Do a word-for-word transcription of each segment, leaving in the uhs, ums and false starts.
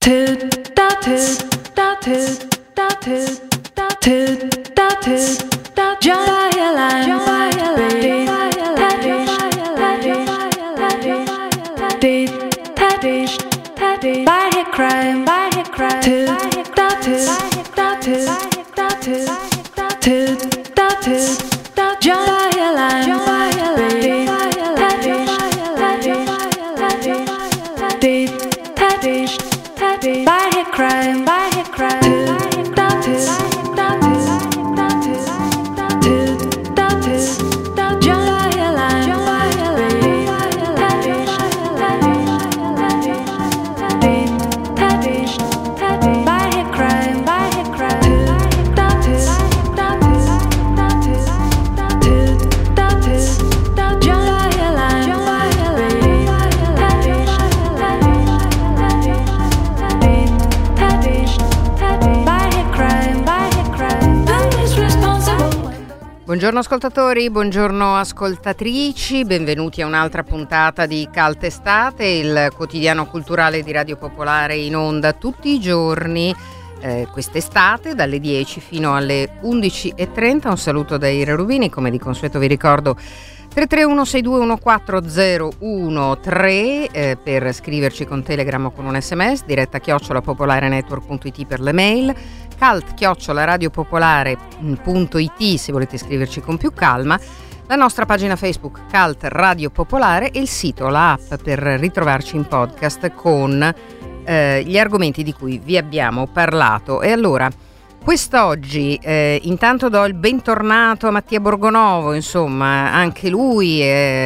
Buongiorno ascoltatori, buongiorno ascoltatrici, benvenuti a un'altra puntata di Caltestate, il quotidiano culturale di Radio Popolare in onda tutti i giorni eh, quest'estate dalle dieci fino alle undici e trenta. Un saluto da Ira Rubini, come di consueto vi ricordo tre tre uno sei due uno quattro zero uno tre eh, per scriverci con Telegram o con un sms, diretta chiocciola popolarenetwork punto it per le mail, cult chiocciola radiopopolare punto it se volete scriverci con più calma, la nostra pagina Facebook Cult Radio Popolare e il sito, la app per ritrovarci in podcast con eh, gli argomenti di cui vi abbiamo parlato. E allora quest'oggi eh, intanto do il bentornato a Mattia Borgonovo, insomma anche lui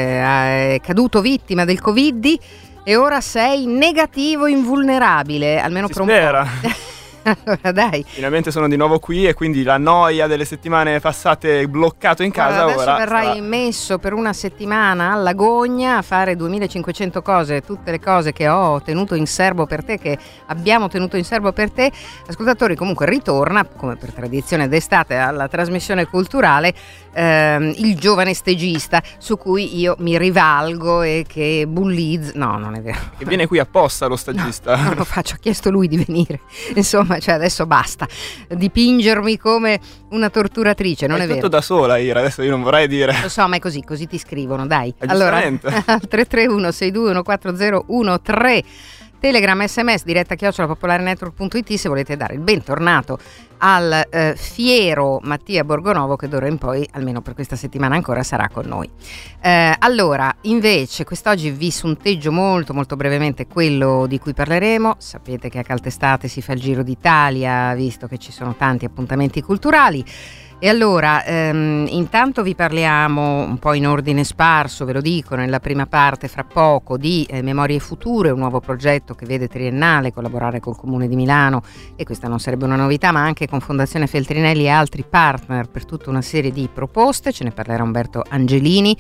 è, è caduto vittima del Covid e ora sei negativo invulnerabile, almeno si per un spera. po'. Allora dai, finalmente sono di nuovo qui e quindi la noia delle settimane passate bloccato in casa. Guarda, adesso ora verrai sarà... messo per una settimana alla gogna a fare duemilacinquecento cose, tutte le cose che ho tenuto in serbo per te, che abbiamo tenuto in serbo per te. Ascoltatori, comunque ritorna come per tradizione d'estate alla trasmissione culturale ehm, il giovane stagista su cui io mi rivalgo e che bullizz no non è vero, che viene qui apposta lo stagista. No, non lo faccio, ha chiesto lui di venire, insomma, cioè adesso basta dipingermi come una torturatrice, non è, è vero. È tutto da sola, Ira, adesso io non vorrei dire. Lo so, ma è così, così ti scrivono, dai. Eh, allora, tre tre uno sei due uno quattro zero uno tre, Telegram, sms, diretta chiocciola popolarenetwork punto it se volete dare il bentornato al eh, fiero Mattia Borgonovo, che d'ora in poi, almeno per questa settimana ancora, sarà con noi. Eh, allora, invece, quest'oggi vi sunteggio molto molto brevemente quello di cui parleremo. Sapete che a Caltestate si fa il Giro d'Italia, visto che ci sono tanti appuntamenti culturali. E allora, ehm, intanto vi parliamo un po' in ordine sparso, ve lo dico, nella prima parte fra poco di eh, Memorie Future, un nuovo progetto che vede Triennale collaborare col Comune di Milano, e questa non sarebbe una novità, ma anche con Fondazione Feltrinelli e altri partner per tutta una serie di proposte. Ce ne parlerà Umberto Angelini,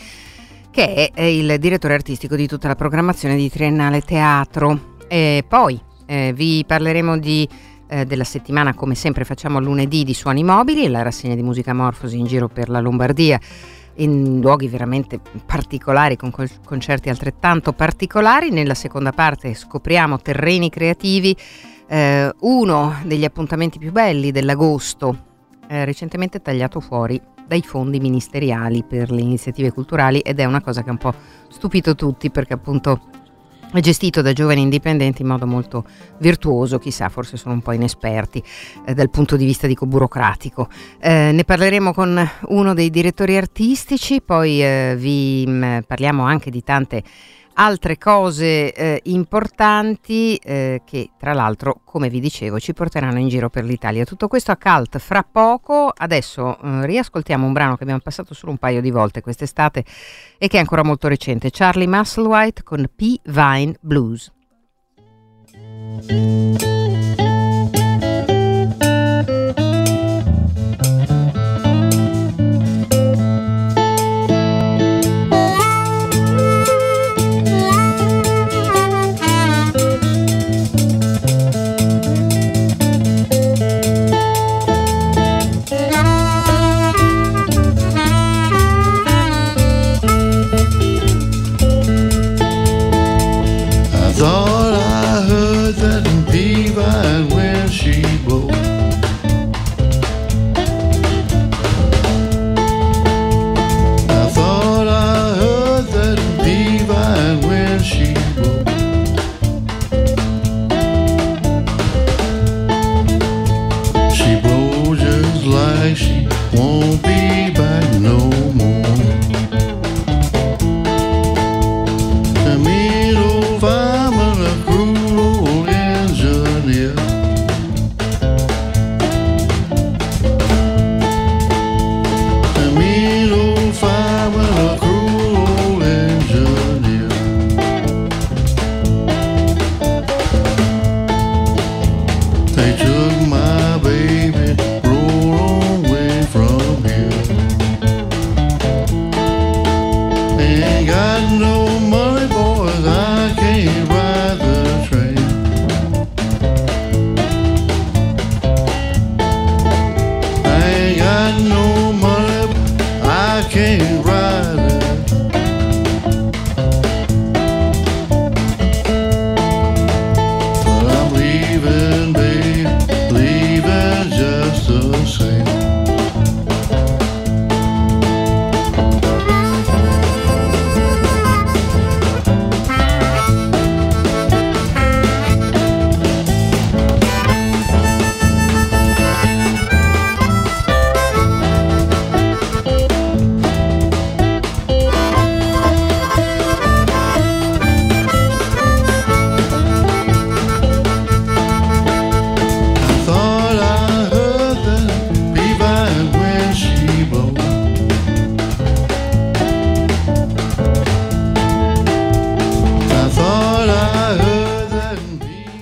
che è il direttore artistico di tutta la programmazione di Triennale Teatro. E poi eh, vi parleremo di della settimana, come sempre facciamo lunedì, di Suoni Mobili e la rassegna di Musica Morfosi in giro per la Lombardia in luoghi veramente particolari, con concerti altrettanto particolari. Nella seconda parte scopriamo Terreni Creativi, eh, uno degli appuntamenti più belli dell'agosto, eh, recentemente tagliato fuori dai fondi ministeriali per le iniziative culturali, ed è una cosa che ha un po' stupito tutti, perché appunto è gestito da giovani indipendenti in modo molto virtuoso, chissà, forse sono un po' inesperti eh, dal punto di vista, dico, burocratico. Eh, ne parleremo con uno dei direttori artistici, poi eh, vi mh, parliamo anche di tante altre cose eh, importanti eh, che tra l'altro, come vi dicevo, ci porteranno in giro per l'Italia. Tutto questo a Cult fra poco. Adesso eh, riascoltiamo un brano che abbiamo passato solo un paio di volte quest'estate e che è ancora molto recente, Charlie Musselwhite con P. Vine Blues. Thought I heard that in peace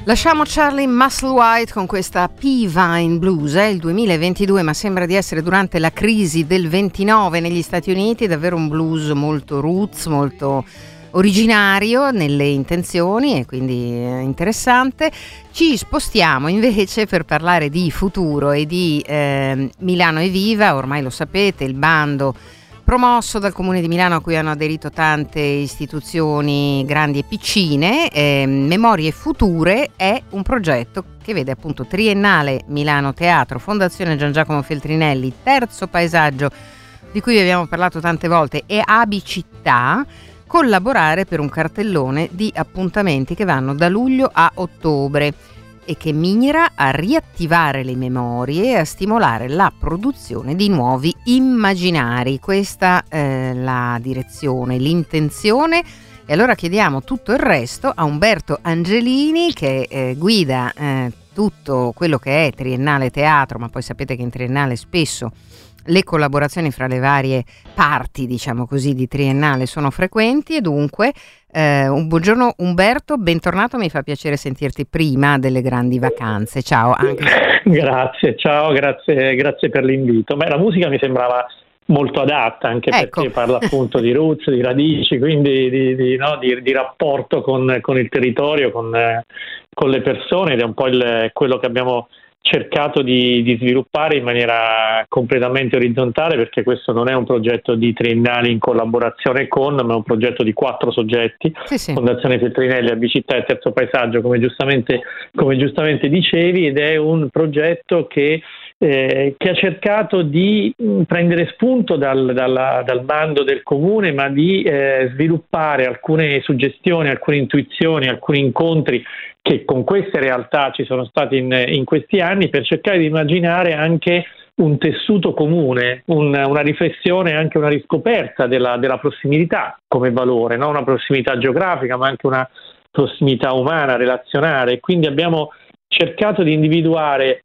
Lasciamo Charlie Musselwhite con questa P-Vine Blues, è il duemilaventidue ma sembra di essere durante la crisi del ventinove negli Stati Uniti, davvero un blues molto roots, molto originario nelle intenzioni e quindi interessante. Ci spostiamo invece per parlare di futuro e di eh, Milano è Viva, ormai lo sapete, il bando promosso dal Comune di Milano a cui hanno aderito tante istituzioni grandi e piccine. eh, Memorie Future è un progetto che vede appunto Triennale Milano Teatro, Fondazione Gian Giacomo Feltrinelli, Terzo Paesaggio di cui vi abbiamo parlato tante volte e Abicittà collaborare per un cartellone di appuntamenti che vanno da luglio a ottobre e che mira a riattivare le memorie e a stimolare la produzione di nuovi immaginari. Questa è la direzione, l'intenzione. E allora chiediamo tutto il resto a Umberto Angelini che eh, guida eh, tutto quello che è Triennale Teatro, ma poi sapete che in Triennale spesso le collaborazioni fra le varie parti, diciamo così, di Triennale sono frequenti e dunque eh, un buongiorno Umberto, bentornato, mi fa piacere sentirti prima delle grandi vacanze. Ciao. Anche se... Grazie, ciao, grazie, grazie per l'invito. Beh, la musica mi sembrava molto adatta anche ecco. Perché parla appunto di roots, di radici, quindi di, di, no, di, di rapporto con, con il territorio, con, eh, con le persone ed è un po' il, quello che abbiamo cercato di, di sviluppare in maniera completamente orizzontale, perché questo non è un progetto di triennali in collaborazione con, ma è un progetto di quattro soggetti, sì, sì. Fondazione Feltrinelli, Abicittà e Terzo Paesaggio, come giustamente, come giustamente dicevi, ed è un progetto che Eh, che ha cercato di mh, prendere spunto dal, dalla, dal bando del comune, ma di eh, sviluppare alcune suggestioni, alcune intuizioni, alcuni incontri che con queste realtà ci sono stati in, in questi anni, per cercare di immaginare anche un tessuto comune, un, una riflessione, anche una riscoperta della, della prossimità come valore, no? Una prossimità geografica, ma anche una prossimità umana, relazionale. Quindi abbiamo cercato di individuare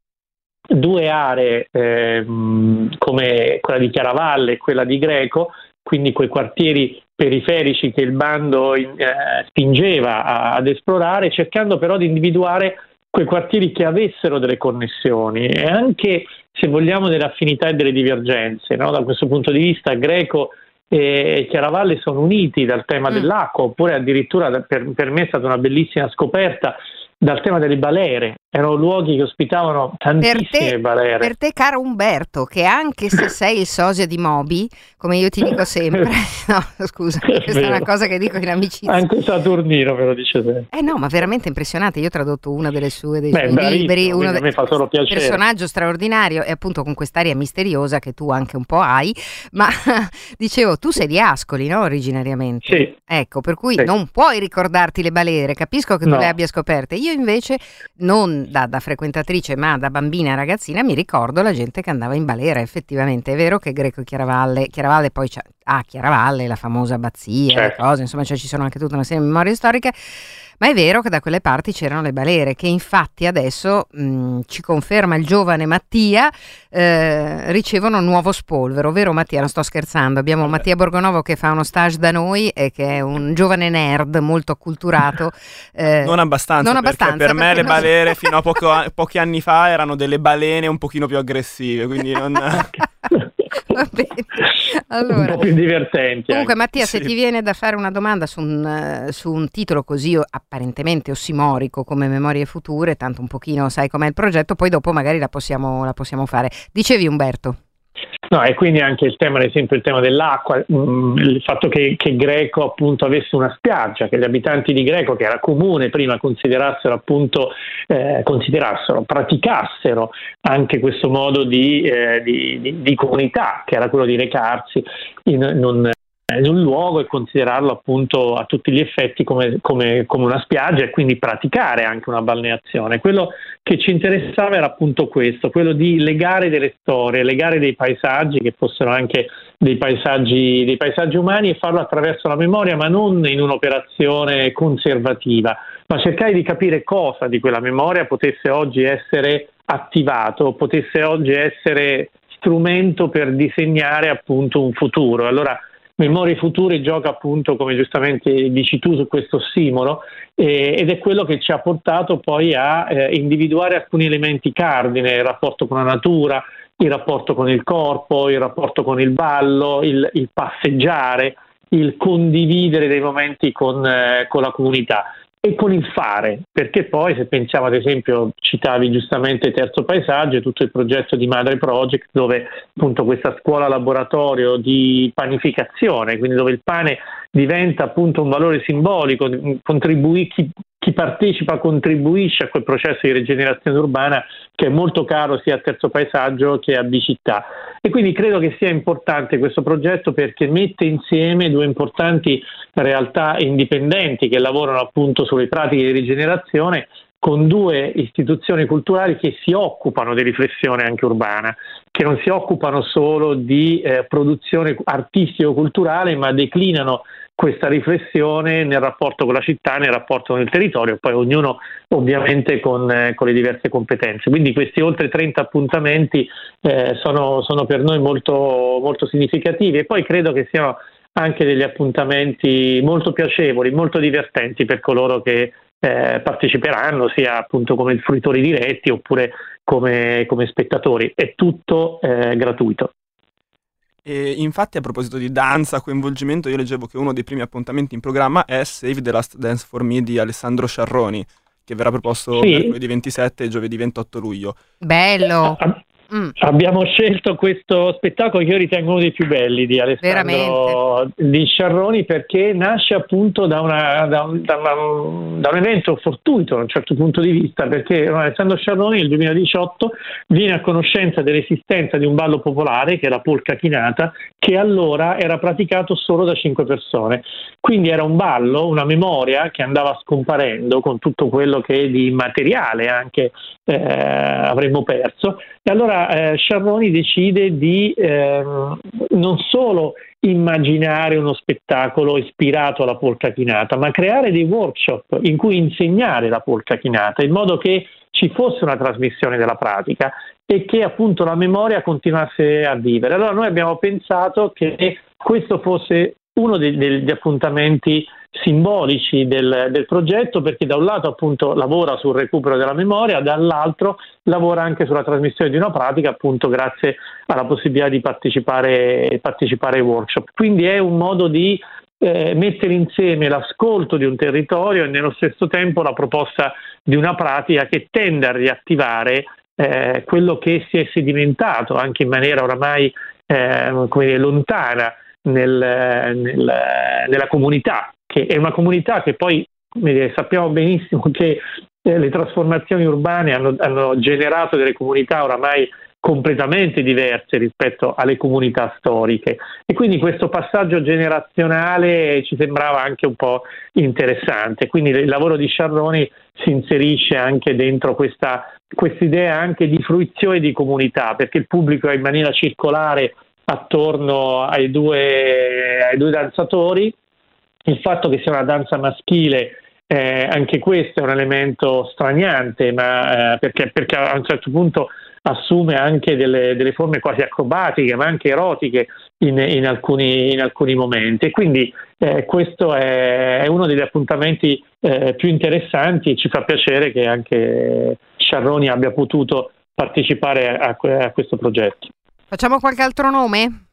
due aree eh, come quella di Chiaravalle e quella di Greco, quindi quei quartieri periferici che il bando eh, spingeva a, ad esplorare, cercando però di individuare quei quartieri che avessero delle connessioni e anche, se vogliamo, delle affinità e delle divergenze, no? Da questo punto di vista Greco e Chiaravalle sono uniti dal tema mm. dell'acqua, oppure addirittura per, per me è stata una bellissima scoperta dal tema delle balere. Erano luoghi che ospitavano tantissime per te, balere. Per te, caro Umberto, che anche se sei il sosia di Moby, come io ti dico sempre, no, scusa, è questa vero. è una cosa che dico in amicizia. Anche Saturnino ve lo dice sempre. Eh no, ma veramente impressionante. Io ho tradotto una delle sue, dei Beh, suoi libri, uno a me fa solo piacere. Personaggio straordinario e appunto con quest'aria misteriosa che tu anche un po' hai, ma dicevo, tu sei di Ascoli, no, originariamente? Sì. Ecco, per cui sì. non puoi ricordarti le balere, capisco che tu no. le abbia scoperte. Io invece non Da, da frequentatrice ma da bambina e ragazzina mi ricordo la gente che andava in balera. Effettivamente è vero che Greco e Chiaravalle Chiaravalle poi c'è ah, Chiaravalle, la famosa abbazia, certo. le cose, insomma, cioè ci sono anche tutta una serie di memorie storiche, ma è vero che da quelle parti c'erano le balere che infatti adesso mh, ci conferma il giovane Mattia eh, ricevono nuovo spolvero, vero Mattia? Non sto scherzando, abbiamo Mattia Borgonovo che fa uno stage da noi e che è un giovane nerd molto acculturato. Eh, non abbastanza, non perché abbastanza per me perché le balere fino a poco, pochi anni fa erano delle balene un pochino più aggressive, quindi non... Va bene. Allora, un po' più divertenti. Comunque anche. Mattia, sì. se ti viene da fare una domanda su un, uh, su un titolo così apparentemente ossimorico come Memorie Future, tanto un pochino sai com'è il progetto, poi dopo magari la possiamo, la possiamo fare. Dicevi Umberto? No, e quindi anche il tema, ad esempio, il tema dell'acqua, mh, il fatto che, che Greco appunto avesse una spiaggia, che gli abitanti di Greco, che era comune prima considerassero appunto, eh, considerassero, praticassero anche questo modo di, eh, di, di, di comunità, che era quello di recarsi in, in, un, in un luogo e considerarlo appunto a tutti gli effetti come, come, come una spiaggia e quindi praticare anche una balneazione. Quello che ci interessava era appunto questo, quello di legare delle storie, legare dei paesaggi che fossero anche dei paesaggi, dei paesaggi umani e farlo attraverso la memoria, ma non in un'operazione conservativa, ma cercare di capire cosa di quella memoria potesse oggi essere attivato, potesse oggi essere strumento per disegnare appunto un futuro. Allora Memorie Future gioca appunto, come giustamente dici tu, su questo ossimoro, eh, ed è quello che ci ha portato poi a eh, individuare alcuni elementi cardine: il rapporto con la natura, il rapporto con il corpo, il rapporto con il ballo, il, il passeggiare, il condividere dei momenti con, eh, con la comunità e con il fare, perché poi, se pensiamo ad esempio, citavi giustamente Terzo Paesaggio, tutto il progetto di Madre Project, dove appunto questa scuola laboratorio di panificazione, quindi dove il pane diventa appunto un valore simbolico, contribui, chi, chi partecipa contribuisce a quel processo di rigenerazione urbana che è molto caro sia a Terzo Paesaggio che a Bicittà. E quindi credo che sia importante questo progetto perché mette insieme due importanti realtà indipendenti che lavorano appunto sulle pratiche di rigenerazione, con due istituzioni culturali che si occupano di riflessione anche urbana, che non si occupano solo di eh, produzione artistico-culturale, ma declinano questa riflessione nel rapporto con la città, nel rapporto con il territorio, poi ognuno ovviamente con, eh, con le diverse competenze. Quindi questi oltre trenta appuntamenti eh, sono, sono per noi molto, molto significativi, e poi credo che siano anche degli appuntamenti molto piacevoli, molto divertenti per coloro che eh, parteciperanno, sia appunto come fruitori diretti oppure come, come spettatori. È tutto eh, gratuito. E infatti, a proposito di danza, coinvolgimento, io leggevo che uno dei primi appuntamenti in programma è Save the Last Dance for Me di Alessandro Sciarroni, che verrà proposto sì. mercoledì ventisette e giovedì ventotto luglio. Bello! Mm. Abbiamo scelto questo spettacolo che io ritengo uno dei più belli di Alessandro di Sciarroni, perché nasce appunto da, una, da, un, da, una, da un evento fortuito da un certo punto di vista, perché Alessandro Sciarroni nel duemiladiciotto viene a conoscenza dell'esistenza di un ballo popolare che è la polka chinata, che allora era praticato solo da cinque persone. Quindi era un ballo, una memoria che andava scomparendo con tutto quello che di immateriale anche eh, avremmo perso. E allora eh, Sciarroni decide di eh, non solo immaginare uno spettacolo ispirato alla polka chinata, ma creare dei workshop in cui insegnare la polka chinata, in modo che ci fosse una trasmissione della pratica e che appunto la memoria continuasse a vivere. Allora noi abbiamo pensato che questo fosse uno dei, degli appuntamenti simbolici del, del progetto, perché da un lato appunto lavora sul recupero della memoria, dall'altro lavora anche sulla trasmissione di una pratica, appunto grazie alla possibilità di partecipare, partecipare ai workshop. Quindi è un modo di eh, mettere insieme l'ascolto di un territorio e nello stesso tempo la proposta di una pratica che tende a riattivare eh, quello che si è sedimentato anche in maniera oramai eh, come dire, lontana nel, nel, nella comunità, che è una comunità che poi dire, sappiamo benissimo che eh, le trasformazioni urbane hanno, hanno generato delle comunità oramai completamente diverse rispetto alle comunità storiche, e quindi questo passaggio generazionale ci sembrava anche un po' interessante. Quindi il lavoro di Sciarroni si inserisce anche dentro questa idea anche di fruizione di comunità, perché il pubblico è in maniera circolare attorno ai due, ai due danzatori. Il fatto che sia una danza maschile, eh, anche questo è un elemento straniante, ma eh, perché, perché a un certo punto assume anche delle, delle forme quasi acrobatiche, ma anche erotiche in, in, alcuni, in alcuni momenti. E quindi eh, questo è, è uno degli appuntamenti eh, più interessanti, e ci fa piacere che anche Sciarroni abbia potuto partecipare a, a questo progetto. Facciamo qualche altro nome?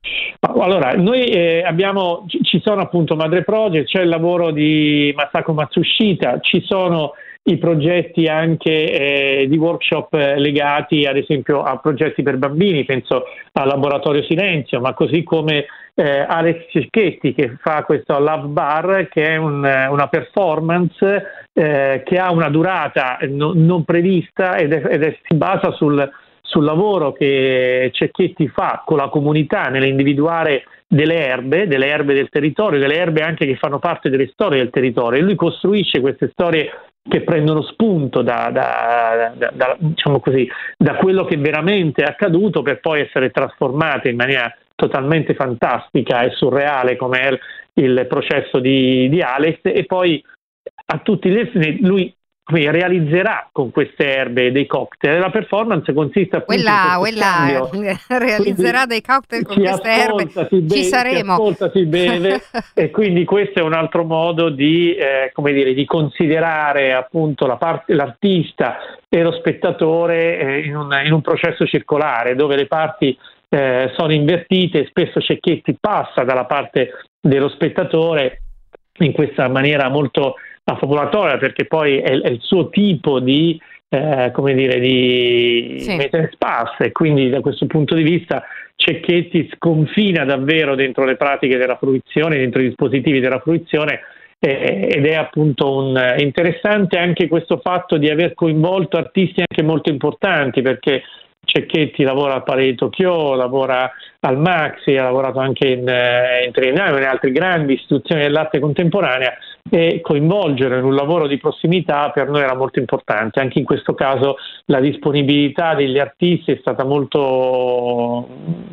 Allora, noi eh, abbiamo, ci sono appunto Madre Project, c'è il lavoro di Masako Matsushita, ci sono i progetti anche eh, di workshop eh, legati ad esempio a progetti per bambini, penso al Laboratorio Silenzio, ma così come eh, Alex Cecchetti che fa questo Love Bar, che è un, una performance eh, che ha una durata no, non prevista ed, è, ed è, si basa sul sul lavoro che Cecchetti fa con la comunità nell'individuare delle erbe, delle erbe del territorio, delle erbe anche che fanno parte delle storie del territorio, e lui costruisce queste storie che prendono spunto da, da, da, da, diciamo così, da quello che veramente è accaduto, per poi essere trasformate in maniera totalmente fantastica e surreale, come è il processo di, di Alex. E poi a tutti gli effetti lui come realizzerà con queste erbe dei cocktail. La performance consiste appunto quella, in quella realizzerà quindi dei cocktail con queste erbe, si beve, ci saremo. Si ascolta, si beve e quindi questo è un altro modo di, eh, come dire, di considerare appunto la parte, l'artista e lo spettatore eh, in, un, in un processo circolare dove le parti eh, sono invertite e spesso Cecchetti passa dalla parte dello spettatore in questa maniera molto affobolatoria, perché poi è, è il suo tipo di eh, come dire di sì. mettere spasse, e quindi da questo punto di vista Cecchetti sconfina davvero dentro le pratiche della fruizione, dentro i dispositivi della fruizione, eh, ed è appunto un interessante anche questo fatto di aver coinvolto artisti anche molto importanti, perché Cecchetti lavora al Palais di Tokyo, lavora al Maxi, ha lavorato anche in, in Triennale, in altre grandi istituzioni dell'arte contemporanea, e coinvolgere in un lavoro di prossimità per noi era molto importante. Anche in questo caso la disponibilità degli artisti è stata molto,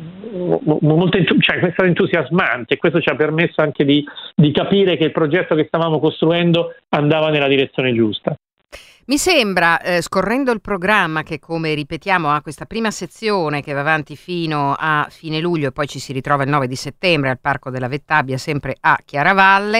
molto cioè, è stata entusiasmante, e questo ci ha permesso anche di, di capire che il progetto che stavamo costruendo andava nella direzione giusta. Mi sembra, eh, scorrendo il programma, che come ripetiamo ha questa prima sezione che va avanti fino a fine luglio e poi ci si ritrova il nove di settembre al Parco della Vettabbia, sempre a Chiaravalle,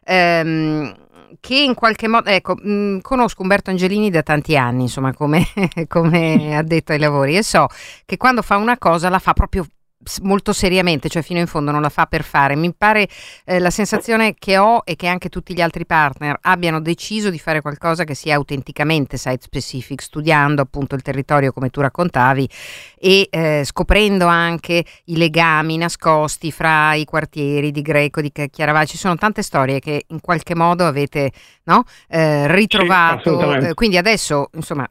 ehm, che in qualche modo, ecco, mh, conosco Umberto Angelini da tanti anni, insomma, come, come addetto ai lavori, e so che quando fa una cosa la fa proprio molto seriamente, cioè fino in fondo, non la fa per fare. Mi pare eh, la sensazione che ho è che anche tutti gli altri partner abbiano deciso di fare qualcosa che sia autenticamente site specific, studiando appunto il territorio come tu raccontavi e eh, scoprendo anche i legami nascosti fra i quartieri di Greco, di Chiaravalle. Ci sono tante storie che in qualche modo avete, no? eh, ritrovato, sì, eh, quindi adesso insomma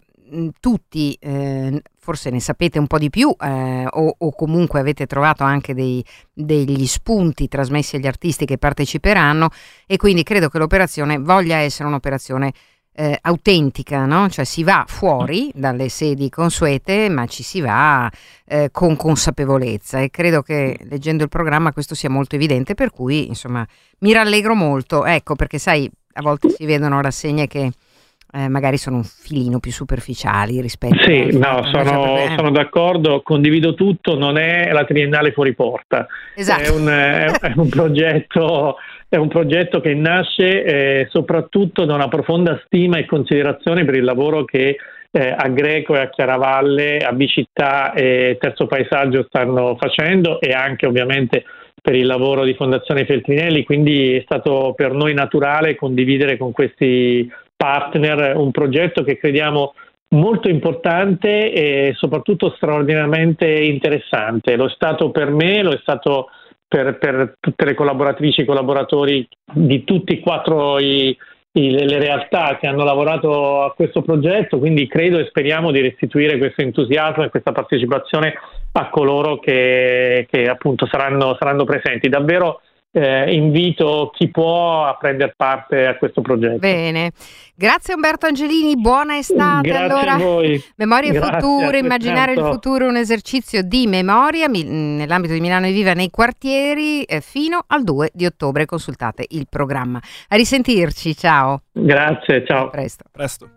tutti eh, forse ne sapete un po' di più, eh, o, o comunque avete trovato anche dei, degli spunti trasmessi agli artisti che parteciperanno, e quindi credo che l'operazione voglia essere un'operazione eh, autentica, no? Cioè si va fuori dalle sedi consuete, ma ci si va eh, con consapevolezza, e credo che leggendo il programma questo sia molto evidente, per cui insomma mi rallegro molto, ecco, perché sai, a volte si vedono rassegne che Eh, magari sono un filino più superficiali rispetto sì, a... no, sono, eh. sono d'accordo, condivido tutto, non è la Triennale fuori porta, esatto. è, un, è, è un progetto è un progetto che nasce eh, soprattutto da una profonda stima e considerazione per il lavoro che eh, a Greco e a Chiaravalle, a Bicittà e Terzo Paesaggio stanno facendo, e anche ovviamente per il lavoro di Fondazione Feltrinelli, quindi è stato per noi naturale condividere con questi partner un progetto che crediamo molto importante e soprattutto straordinariamente interessante. Lo è stato per me, lo è stato per, per tutte le collaboratrici e collaboratori di tutti e quattro i, i, le realtà che hanno lavorato a questo progetto, quindi credo e speriamo di restituire questo entusiasmo e questa partecipazione a coloro che, che appunto saranno, saranno presenti. Davvero Eh, invito chi può a prendere parte a questo progetto. Bene, grazie Umberto Angelini, buona estate. Grazie allora, a voi. Memoria Grazie, Future, immaginare il altrettanto. futuro è un esercizio di memoria mi, nell'ambito di Milano e Viva nei quartieri eh, fino al due di ottobre, consultate il programma. A risentirci, ciao. Grazie, ciao. A presto. Presto.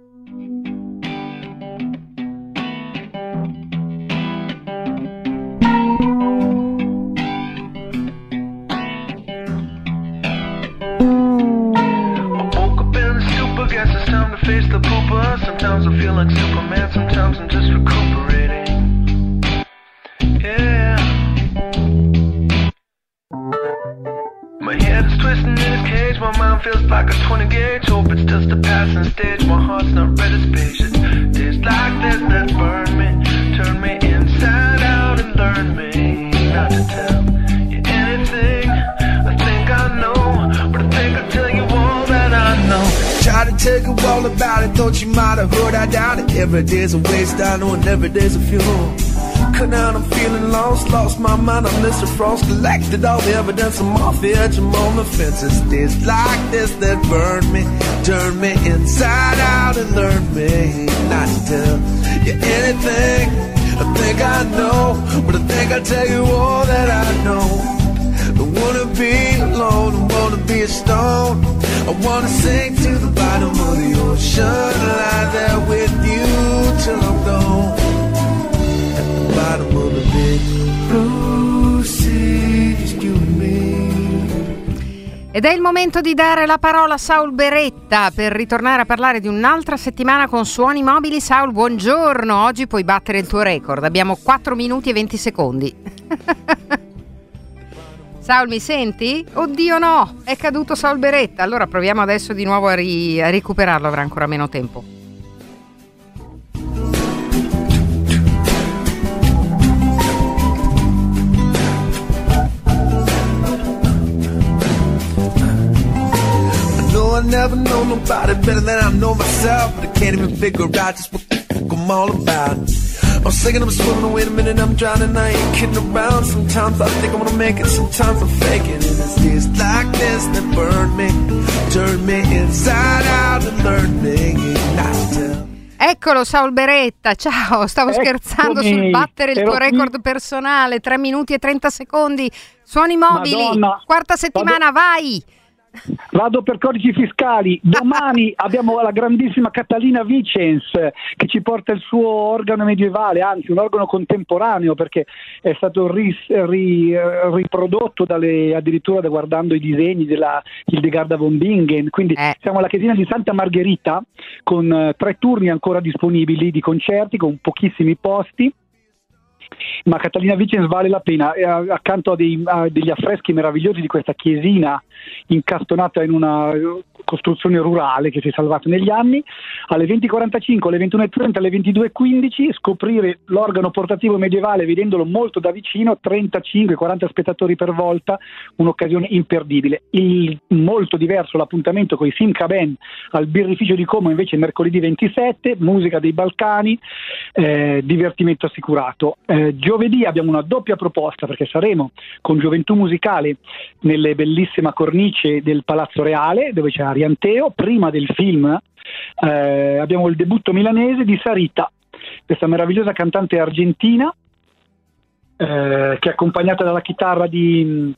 Face the pooper. Sometimes I feel like Superman, sometimes I'm just recuperating. Yeah. My head is twisting in its cage, my mind feels like a twenty gauge. Hope it's just a passing stage, my heart's not read its pages. Days like this that burn me, turn me inside out and learn me not to tell you anything. I think I know, but I think I'll tell you all that I know. Try to tell you all about it, thought you might have heard, I doubt it. Every day's a waste, I know, and every day's a funeral. Cut down, I'm feeling lost, lost my mind, I'm Mister Frost. Collected all the evidence, I'm off the edge, I'm on the fence. It's days like this that burn me, turn me inside out and learn me not to tell you anything. I think I know, but I think I'll tell you all that I know. I wanna be alone, I wanna be a stone. I wanna sink to the bottom of the ocean. Ed è il momento di dare la parola a Saul Beretta per ritornare a parlare di un'altra settimana con Suoni Mobili. Saul, buongiorno, oggi puoi battere il tuo record, abbiamo quattro minuti e venti secondi. Saul, mi senti? Oddio no, è caduto Saul Beretta, allora proviamo adesso di nuovo a, ri- a recuperarlo, avrà ancora meno tempo. I never know nobody better than I know myself, but I can't even figure out just what the fuck I'm all about. I'm sinking, I'm swimming, wait a minute, I'm drowning, I ain't kidding around. Sometimes I think I'm gonna make it, sometimes I'm faking. And it's days like this that burn me, turn me inside out and learn me, ignite. Eccolo Saul Beretta, ciao, stavo Eccomi. scherzando sul battere il tuo record qui. Personale, tre minuti e trenta secondi, Suoni Mobili, Madonna. Quarta settimana, Vado. vai! Vado per codici fiscali. Domani abbiamo la grandissima Catalina Vicens che ci porta il suo organo medievale, anzi un organo contemporaneo, perché è stato ris, ri, riprodotto dalle, addirittura da, guardando i disegni della Hildegarda von Bingen. Quindi eh. siamo alla chiesina di Santa Margherita con uh, tre turni ancora disponibili di concerti con pochissimi posti. Ma Catalina Vicens vale la pena, e accanto a, dei, a degli affreschi meravigliosi di questa chiesina incastonata in una costruzione rurale che si è salvata negli anni, alle venti e quarantacinque, alle ventuno e trenta, alle ventidue e quindici scoprire l'organo portativo medievale vedendolo molto da vicino, trentacinque quaranta spettatori per volta, un'occasione imperdibile. Il, molto diverso l'appuntamento con i Simca Band al birrificio di Como invece mercoledì ventisette, musica dei Balcani, eh, divertimento assicurato. Eh, giovedì abbiamo una doppia proposta perché saremo con Gioventù Musicale nelle bellissima cornice del Palazzo Reale dove c'è Arianteo, prima del film eh, abbiamo il debutto milanese di Sarita, questa meravigliosa cantante argentina eh, che è accompagnata dalla chitarra di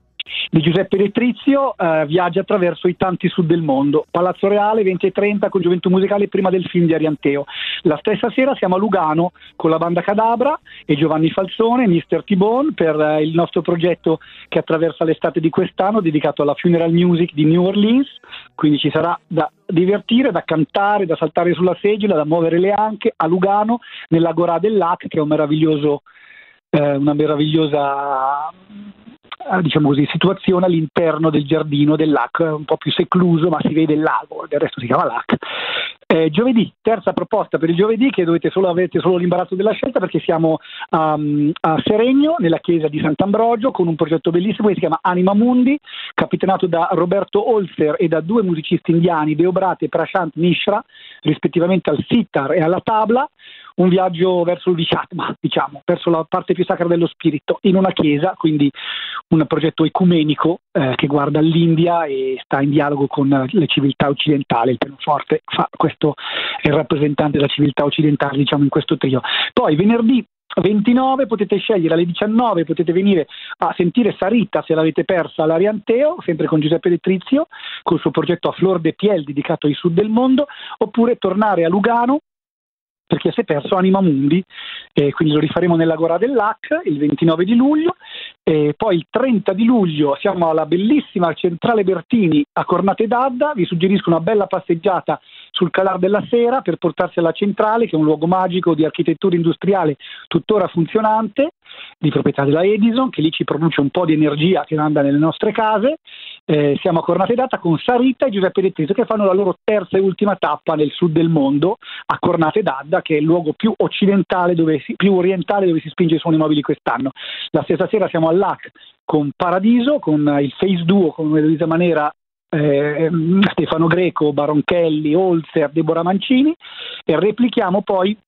di Giuseppe Letrizio, eh, viaggia attraverso i tanti sud del mondo. Palazzo Reale venti e trenta con Gioventù Musicale prima del film di Arianteo. La stessa sera siamo a Lugano con la banda Cadabra e Giovanni Falzone, mister T-Bone, per eh, il nostro progetto che attraversa l'estate di quest'anno dedicato alla funeral music di New Orleans, quindi ci sarà da divertire, da cantare, da saltare sulla seggiola, da muovere le anche a Lugano nell'Agorà del Lac, che è un meraviglioso eh, una meravigliosa diciamo così, situazione all'interno del giardino del lac, un po' più secluso, ma si vede il lago, del resto si chiama lac. Eh, giovedì, terza proposta per il giovedì, che dovete solo, avete solo l'imbarazzo della scelta, perché siamo um, a Seregno, nella chiesa di Sant'Ambrogio, con un progetto bellissimo che si chiama Anima Mundi, capitanato da Roberto Holzer e da due musicisti indiani, Deobrat e Prashant Mishra, rispettivamente al sitar e alla tabla. Un viaggio verso il Vishatma, diciamo, verso la parte più sacra dello spirito, in una chiesa, quindi un progetto ecumenico eh, che guarda l'India e sta in dialogo con le civiltà occidentali. Il pianoforte fa questo, è il rappresentante della civiltà occidentale, diciamo, in questo trio. Poi venerdì ventinove potete scegliere, alle diciannove potete venire a sentire Sarita, se l'avete persa, all'Arianteo, sempre con Giuseppe Letrizio, col suo progetto A Flor de Piel dedicato ai sud del mondo, oppure tornare a Lugano perché si è perso Anima Mundi, e quindi lo rifaremo nell'Agorà del Lac il ventinove di luglio, e poi il trenta di luglio siamo alla bellissima Centrale Bertini a Cornate d'Adda. Vi suggerisco una bella passeggiata sul Calar della Sera per portarsi alla Centrale, che è un luogo magico di architettura industriale tuttora funzionante, di proprietà della Edison, che lì ci produce un po' di energia che manda nelle nostre case. Eh, siamo a Cornate d'Adda con Sarita e Giuseppe Letrizio che fanno la loro terza e ultima tappa nel sud del mondo, a Cornate d'Adda, che è il luogo più occidentale, dove si, più orientale dove si spinge i Suoni Mobili quest'anno. La stessa sera siamo al Lac con Paradiso, con il Face Duo, con Eloisa Manera, eh, Stefano Greco, Baronchelli, Holzer, Deborah Mancini, e replichiamo poi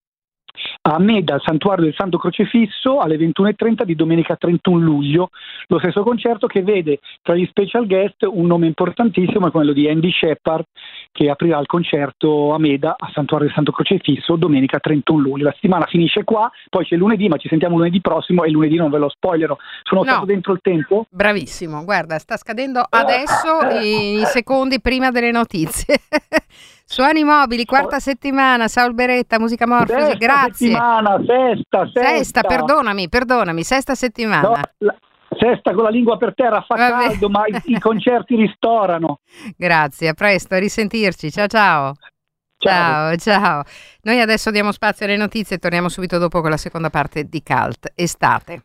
a Meda, al Santuario del Santo Crocefisso, alle ventuno e trenta di domenica trentuno luglio, lo stesso concerto che vede tra gli special guest un nome importantissimo, quello di Andy Shepard, che aprirà il concerto a Meda, al Santuario del Santo Crocefisso, domenica trentuno luglio. La settimana finisce qua, poi c'è lunedì, ma ci sentiamo lunedì prossimo, e lunedì non ve lo spoilerò. Sono no. stato dentro il tempo? Bravissimo, guarda, sta scadendo adesso i, i secondi prima delle notizie. Suoni Mobili, quarta settimana, Saul Beretta, Musica Morfosi, sesta grazie. Settimana, sesta, sesta, sesta, perdonami, perdonami, sesta settimana. No, la, Sesta con la lingua per terra, fa Vabbè. caldo, ma i, i concerti ristorano. Grazie, a presto, a risentirci. Ciao ciao. Ciao, ciao. Noi adesso diamo spazio alle notizie e torniamo subito dopo con la seconda parte di Cult Estate.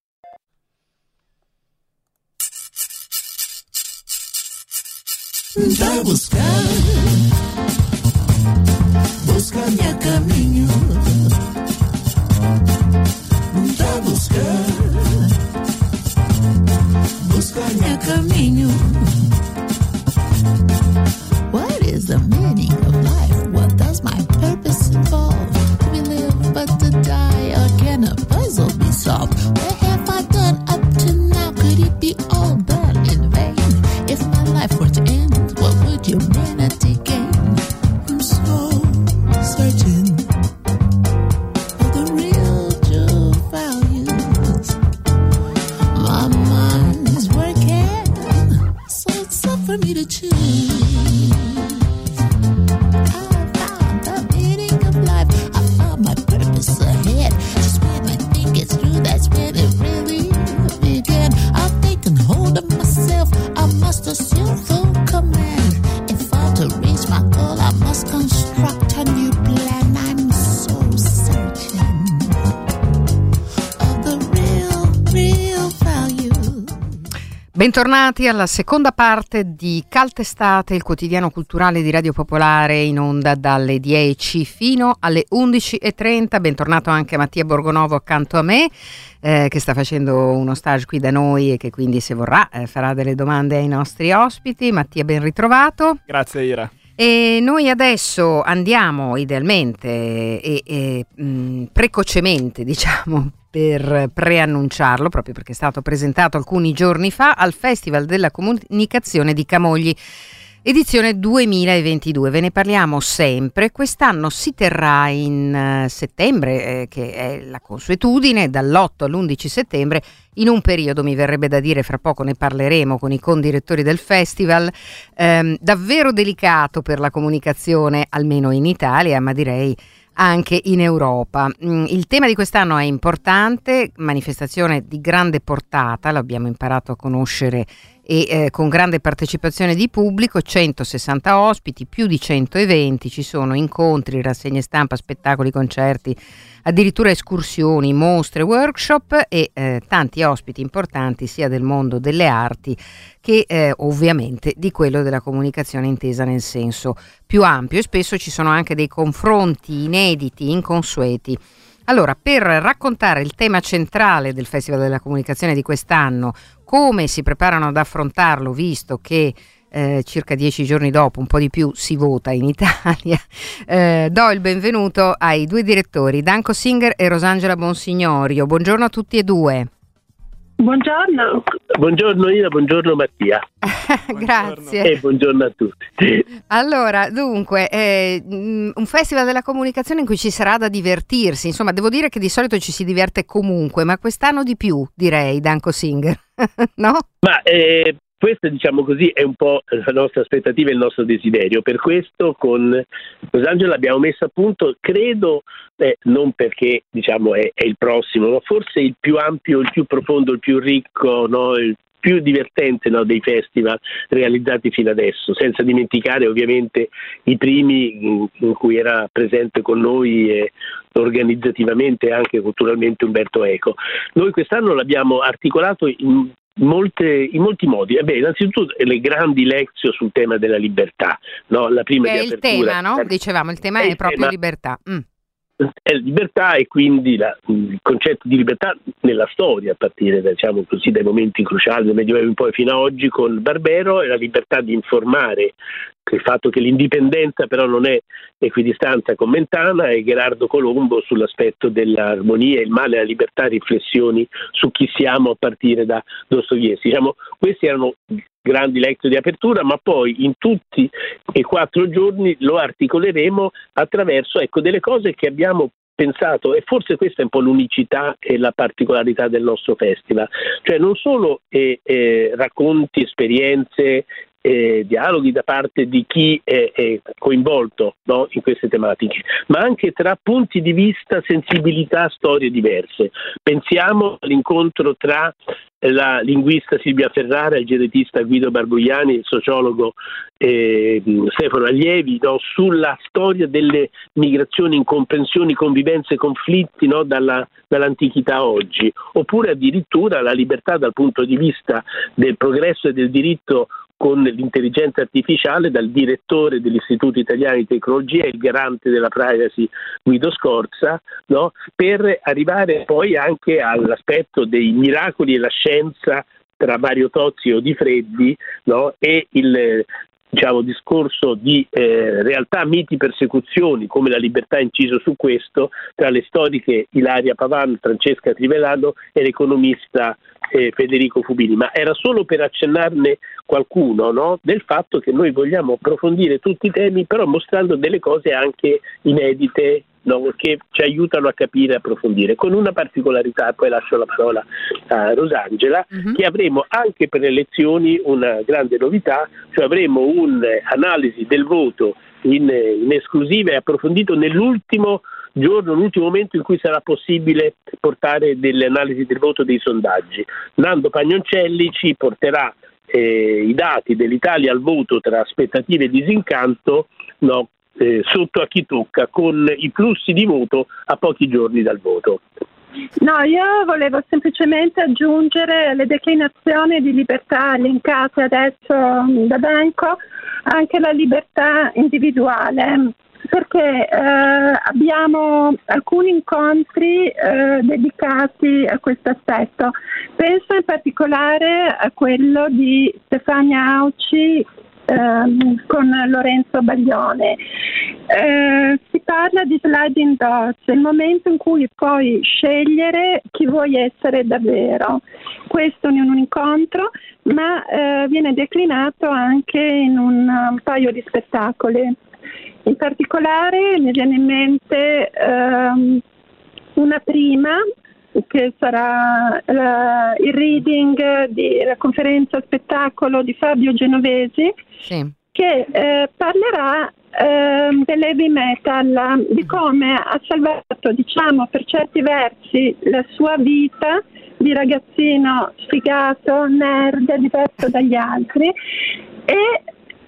Da buscar, busca mi camino. Da buscar, busca mi camino. What is the meaning of life? What does my purpose involve? Do we live but to die, or can a puzzle be solved? What have I done up to now? Could it be all done in vain? If my life were to end, what would humanity gain? I'm so searching for the real true values. My mind's working, so it's up for me to choose. Assume full command. If I'm to reach my goal, I must construct a new plan. I'm so certain of the real, real value. Bentornati alla seconda parte di Cult Estate, il quotidiano culturale di Radio Popolare, in onda dalle dieci fino alle undici e trenta. Bentornato anche Mattia Borgonovo accanto a me, eh, che sta facendo uno stage qui da noi e che quindi, se vorrà, eh, farà delle domande ai nostri ospiti. Mattia, ben ritrovato. Grazie Ira. E noi adesso andiamo idealmente e, e mh, precocemente, diciamo, per preannunciarlo, proprio perché è stato presentato alcuni giorni fa al Festival della Comunicazione di Camogli, edizione duemilaventidue. Ve ne parliamo sempre. Quest'anno si terrà in uh, settembre, eh, che è la consuetudine, dall'otto all'undici settembre, in un periodo, mi verrebbe da dire, fra poco ne parleremo con i condirettori del festival, ehm, davvero delicato per la comunicazione, almeno in Italia, ma direi anche in Europa. Il tema di quest'anno è importante, manifestazione di grande portata, l'abbiamo imparato a conoscere, e eh, con grande partecipazione di pubblico, centosessanta ospiti, più di cento eventi, ci sono incontri, rassegne stampa, spettacoli, concerti, addirittura escursioni, mostre, workshop e eh, tanti ospiti importanti sia del mondo delle arti che eh, ovviamente di quello della comunicazione intesa nel senso più ampio, e spesso ci sono anche dei confronti inediti, inconsueti. Allora, per raccontare il tema centrale del Festival della Comunicazione di quest'anno, come si preparano ad affrontarlo, visto che eh, circa dieci giorni dopo, un po' di più, si vota in Italia, eh, do il benvenuto ai due direttori, Danko Singer e Rosangela Bonsignorio. Buongiorno a tutti e due. Buongiorno. Buongiorno Ina, buongiorno Mattia. Grazie. E buongiorno a tutti. Allora, dunque, eh, un festival della comunicazione in cui ci sarà da divertirsi. Insomma, devo dire che di solito ci si diverte comunque, ma quest'anno di più, direi, Danko Singer. No? Ma eh, questa, diciamo così, è un po' la nostra aspettativa e il nostro desiderio. Per questo con Rosangela abbiamo messo a punto, credo, eh, non perché diciamo è, è il prossimo, ma forse il più ampio, il più profondo, il più ricco, no? Il più divertente, no, dei festival realizzati fino adesso, senza dimenticare ovviamente i primi in, in cui era presente con noi e organizzativamente e anche culturalmente Umberto Eco. Noi quest'anno l'abbiamo articolato in Molte, in molti modi. Eh beh, innanzitutto le grandi lezioni sul tema della libertà, no? La prima che di è il apertura, tema, no? Dicevamo, il tema è, è proprio tema, libertà. Mm. È libertà, e quindi la, il concetto di libertà nella storia, a partire da, diciamo così, dai momenti cruciali del Medioevo in poi fino a oggi con Barbero, e la libertà di informare, il fatto che l'indipendenza però non è equidistanza con Mentana, e Gherardo Colombo sull'aspetto dell'armonia, il male e la libertà, riflessioni su chi siamo a partire da Dostoevskij. Diciamo, questi erano grandi lezioni di apertura, ma poi in tutti e quattro giorni lo articoleremo attraverso, ecco, delle cose che abbiamo pensato, e forse questa è un po' l'unicità e la particolarità del nostro festival, cioè non solo eh, eh, racconti, esperienze eh, dialoghi da parte di chi è, è coinvolto, no, in queste tematiche, ma anche tra punti di vista, sensibilità, storie diverse. Pensiamo all'incontro tra la linguista Silvia Ferrara, il genetista Guido Barbugliani, il sociologo eh, Stefano Allievi, no, sulla storia delle migrazioni, incomprensioni, convivenze, conflitti, no, dalla, dall'antichità a oggi, oppure addirittura la libertà dal punto di vista del progresso e del diritto con l'intelligenza artificiale, dal direttore dell'Istituto Italiano di Tecnologia e il garante della privacy Guido Scorza, no? Per arrivare poi anche all'aspetto dei miracoli e la scienza tra Mario Tozzi o Di Freddi, no? E il diciamo discorso di eh, realtà, miti, persecuzioni, come La Libertà ha inciso su questo, tra le storiche Ilaria Pavan, Francesca Trivelano e l'economista eh, Federico Fubini. Ma era solo per accennarne qualcuno, no? Del fatto che noi vogliamo approfondire tutti i temi, però mostrando delle cose anche inedite, no? Che ci aiutano a capire e approfondire, con una particolarità. Poi lascio la parola a Rosangela, uh-huh. che avremo anche per le elezioni una grande novità, cioè avremo un'analisi del voto in, in esclusiva e approfondito nell'ultimo giorno, l'ultimo momento in cui sarà possibile portare delle analisi del voto, dei sondaggi. Nando Pagnoncelli ci porterà eh, i dati dell'Italia al voto tra aspettative e disincanto, no, eh, sotto a chi tocca, con i flussi di voto a pochi giorni dal voto. No, io volevo semplicemente aggiungere le declinazioni di libertà elencate adesso da Benco, anche la libertà individuale, perché eh, abbiamo alcuni incontri eh, dedicati a questo aspetto. Penso in particolare a quello di Stefania Auci ehm, con Lorenzo Baglione. Eh, si parla di sliding doors, il momento in cui puoi scegliere chi vuoi essere davvero. Questo in un incontro, ma eh, viene declinato anche in un, un paio di spettacoli. In particolare mi viene in mente um, una prima che sarà la, il reading della conferenza spettacolo di Fabio Genovesi, sì. che eh, parlerà eh, dell'heavy metal, di come ha salvato, diciamo, per certi versi la sua vita di ragazzino sfigato, nerd, diverso dagli altri, e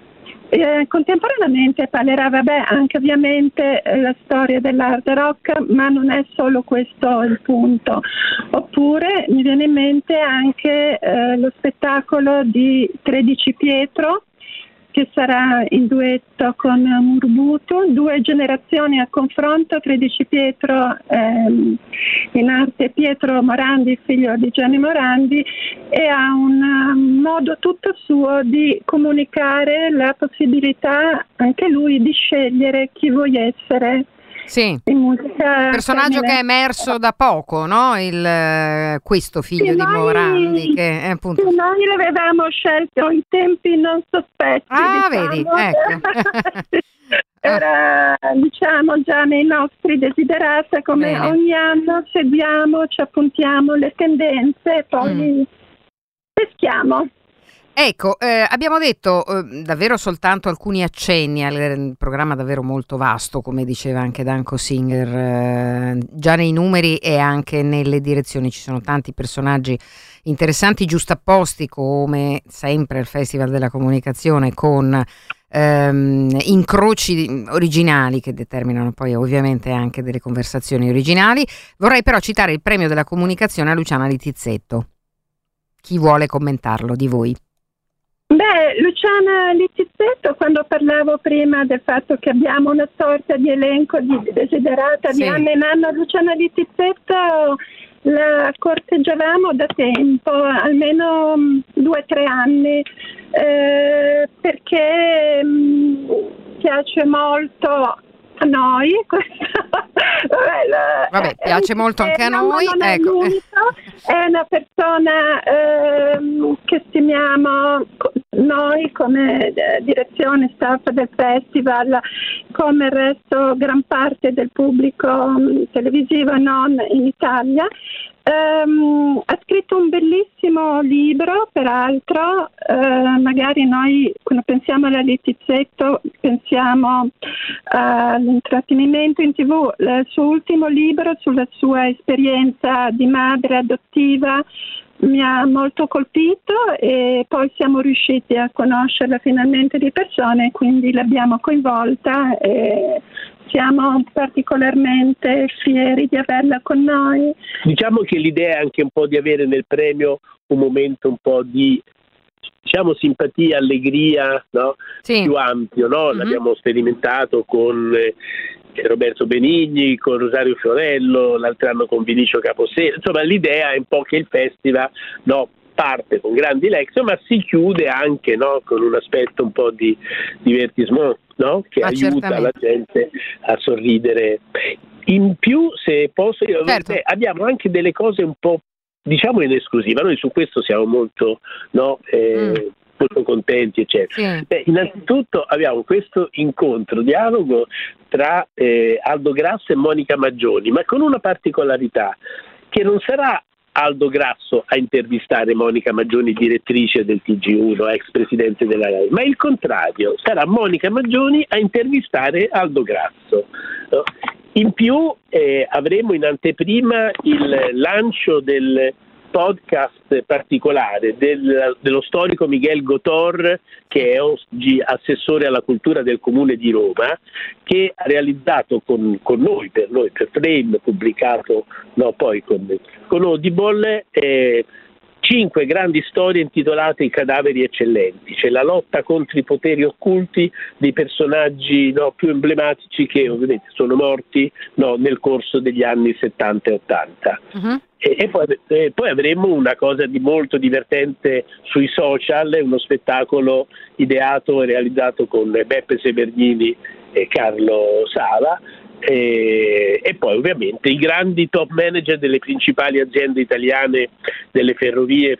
Eh, contemporaneamente parlerà, vabbè, anche ovviamente eh, la storia dell'hard rock, ma non è solo questo il punto. Oppure mi viene in mente anche eh, lo spettacolo di tredici Pietro, che sarà in duetto con Murbutu, due generazioni a confronto, tredici Pietro ehm, in arte Pietro Morandi, figlio di Gianni Morandi, e ha un um, modo tutto suo di comunicare la possibilità anche lui di scegliere chi vuoi essere. Sì, personaggio che è emerso da poco, no? Il, questo figlio sì, di noi, Morandi che è appunto... Sì, noi l'avevamo scelto in tempi non sospetti. Ah, diciamo. Vedi, ecco. Era, diciamo, già nei nostri desiderata, come Bene. Ogni anno seguiamo, ci appuntiamo le tendenze e poi mm. peschiamo. Ecco, eh, abbiamo detto eh, davvero soltanto alcuni accenni al programma davvero molto vasto, come diceva anche Danko Singer, eh, già nei numeri e anche nelle direzioni. Ci sono tanti personaggi interessanti giustapposti, come sempre al Festival della Comunicazione, con ehm, incroci originali che determinano poi ovviamente anche delle conversazioni originali. Vorrei però citare il premio della comunicazione a Luciana Littizzetto. Chi vuole commentarlo di voi? Beh, Luciana Littizzetto, quando parlavo prima del fatto che abbiamo una sorta di elenco di desiderata sì. di anno in anno, Luciana Littizzetto la corteggiavamo da tempo, almeno due o tre anni, eh, perché mh, piace molto a noi. Vabbè, la, Vabbè, piace molto anche a noi. Non è, ecco. è una persona eh, che stimiamo noi come eh, direzione staff del festival, come il resto gran parte del pubblico mh, televisivo non in Italia, ehm, ha scritto un bellissimo libro, peraltro, eh, magari noi quando pensiamo alla Littizzetto pensiamo all'intrattenimento in tv, il suo ultimo libro sulla sua esperienza di madre adottiva mi ha molto colpito e poi siamo riusciti a conoscerla finalmente di persona e quindi l'abbiamo coinvolta e siamo particolarmente fieri di averla con noi. Diciamo che l'idea è anche un po' di avere nel premio un momento un po' di, diciamo, simpatia, allegria, no? Sì. Più ampio, no? Mm-hmm. L'abbiamo sperimentato con eh, Roberto Benigni, con Rosario Fiorello, l'altro anno con Vinicio Capossela. Insomma, l'idea è un po' che il festival, no, parte con grandi lezioni, ma si chiude anche, no, con un aspetto un po' di divertissement, no? Che ah, aiuta certamente. la gente a sorridere. In più, se posso, io, certo. beh, abbiamo anche delle cose un po', diciamo, in esclusiva. Noi su questo siamo molto, no, eh, mm. molto contenti, eccetera. Sì. Beh, innanzitutto abbiamo questo incontro, dialogo tra eh, Aldo Grasso e Monica Maggioni, ma con una particolarità, che non sarà Aldo Grasso a intervistare Monica Maggioni, direttrice del T G uno, ex presidente della Rai, ma il contrario, sarà Monica Maggioni a intervistare Aldo Grasso. In più eh, avremo in anteprima il lancio del podcast particolare del, dello storico Miguel Gotor, che è oggi assessore alla cultura del Comune di Roma, che ha realizzato con, con noi, per noi, per Frame, pubblicato no, poi con, con Audible, eh, cinque grandi storie intitolate I cadaveri eccellenti, cioè la lotta contro i poteri occulti dei personaggi no, più emblematici che ovviamente sono morti no, nel corso degli anni settanta e ottanta. Uh-huh. E, e, poi, e poi avremo una cosa di molto divertente sui social, uno spettacolo ideato e realizzato con Beppe Severnini e Carlo Sala. E, e poi ovviamente i grandi top manager delle principali aziende italiane, delle ferrovie,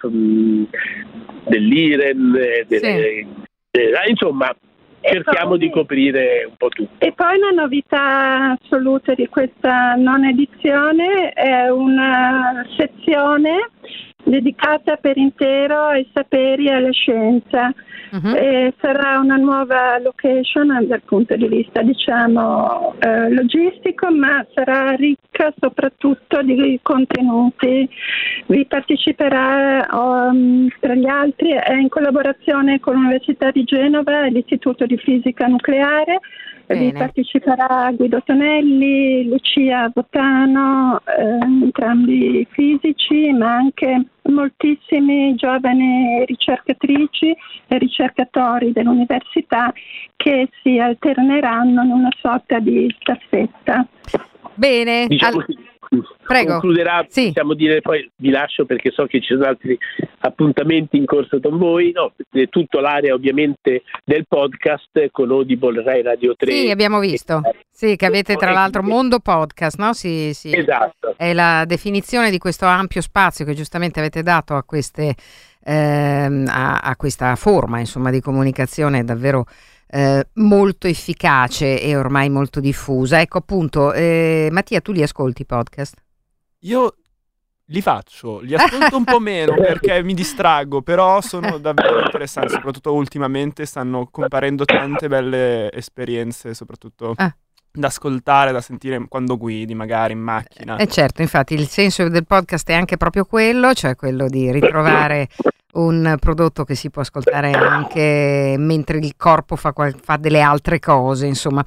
dell'Iren, delle, sì. delle, insomma cerchiamo poi di coprire un po' tutto. E poi la novità assoluta di questa non edizione è una sezione dedicata per intero ai saperi e alla scienza. Uh-huh. E sarà una nuova location dal punto di vista diciamo eh, logistico, ma sarà ricca soprattutto di contenuti. Vi parteciperà um, tra gli altri è in collaborazione con l'Università di Genova e l'Istituto di Fisica Nucleare. Bene. Vi parteciperà Guido Tonelli, Lucia Bottano, eh, entrambi fisici, ma anche moltissimi giovani ricercatrici e ricercatori dell'università che si alterneranno in una sorta di staffetta. Bene, diciamo All- che prego. Concluderà, sì. possiamo dire, poi vi lascio perché so che ci sono altri appuntamenti in corso con voi, no, tutto l'area ovviamente del podcast con Audible, Rai Radio tre. Sì, abbiamo visto, sì, che avete tra l'altro Mondo Podcast, no? Sì, sì. Esatto. È la definizione di questo ampio spazio che giustamente avete dato a queste ehm, a, a questa forma, insomma, di comunicazione davvero Eh, molto efficace e ormai molto diffusa. Ecco appunto, eh, Mattia, tu li ascolti i podcast? Io li faccio, li ascolto un po' meno perché mi distraggo, però sono davvero interessanti, soprattutto ultimamente stanno comparendo tante belle esperienze, soprattutto ah. da ascoltare, da sentire quando guidi, magari in macchina. Eh certo, infatti il senso del podcast è anche proprio quello, cioè quello di ritrovare un prodotto che si può ascoltare anche mentre il corpo fa, qual- fa delle altre cose, insomma.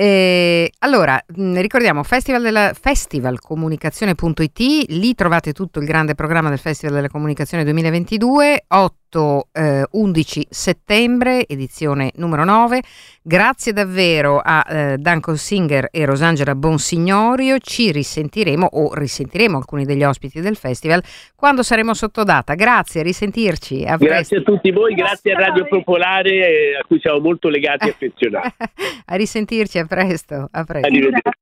E allora, mh, ricordiamo Festival della festivalcomunicazione punto it, lì trovate tutto il grande programma del Festival della Comunicazione duemilaventidue, otto undici settembre, edizione numero nove. Grazie davvero a eh, Danko Singer e Rosangela Bonsignorio. Ci risentiremo o risentiremo alcuni degli ospiti del festival quando saremo sotto data. Grazie, a risentirci. A grazie a tutti voi, grazie, grazie a Radio Popolare a cui siamo molto legati e affezionati. A risentirci, a presto. A presto. Arrivederci.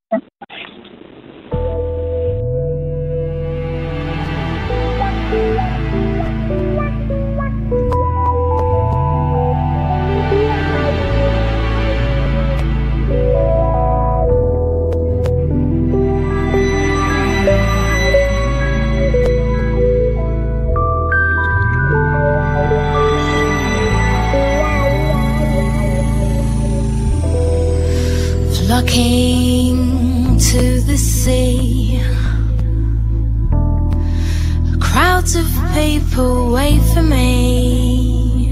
came to the sea. Crowds of people wait for me.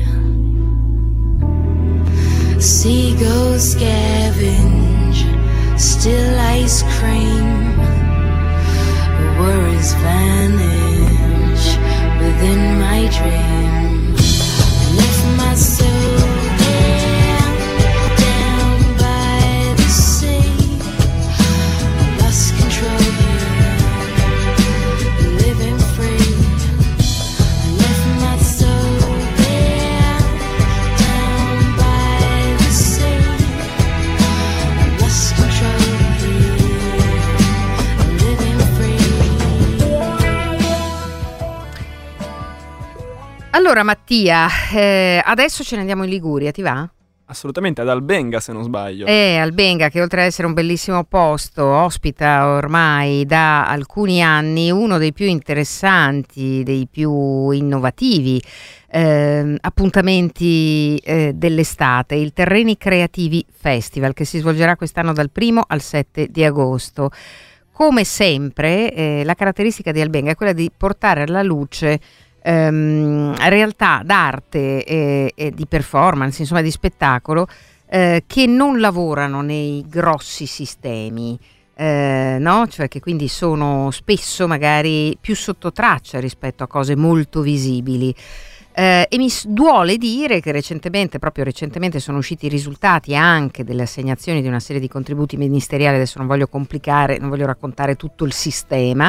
Seagulls scavenge still ice cream. Worries vanish within my dream. I left my soul there, down by the sea. I lost control here, living free. I left my soul there, down by the sea. I lost control here, living free. Allora Mattia, eh, adesso ce ne andiamo in Liguria, ti va? Assolutamente, ad Albenga se non sbaglio. Eh, Albenga, che oltre ad essere un bellissimo posto, ospita ormai da alcuni anni uno dei più interessanti, dei più innovativi eh, appuntamenti eh, dell'estate, il Terreni Creativi Festival, che si svolgerà quest'anno dal primo al sette di agosto. Come sempre, eh, la caratteristica di Albenga è quella di portare alla luce ehm, realtà d'arte e, e di performance, insomma di spettacolo, eh, che non lavorano nei grossi sistemi, eh, no? Cioè che quindi sono spesso magari più sotto traccia rispetto a cose molto visibili. Eh, e mi duole dire che recentemente, proprio recentemente, sono usciti i risultati anche delle assegnazioni di una serie di contributi ministeriali. Adesso non voglio complicare, non voglio raccontare tutto il sistema,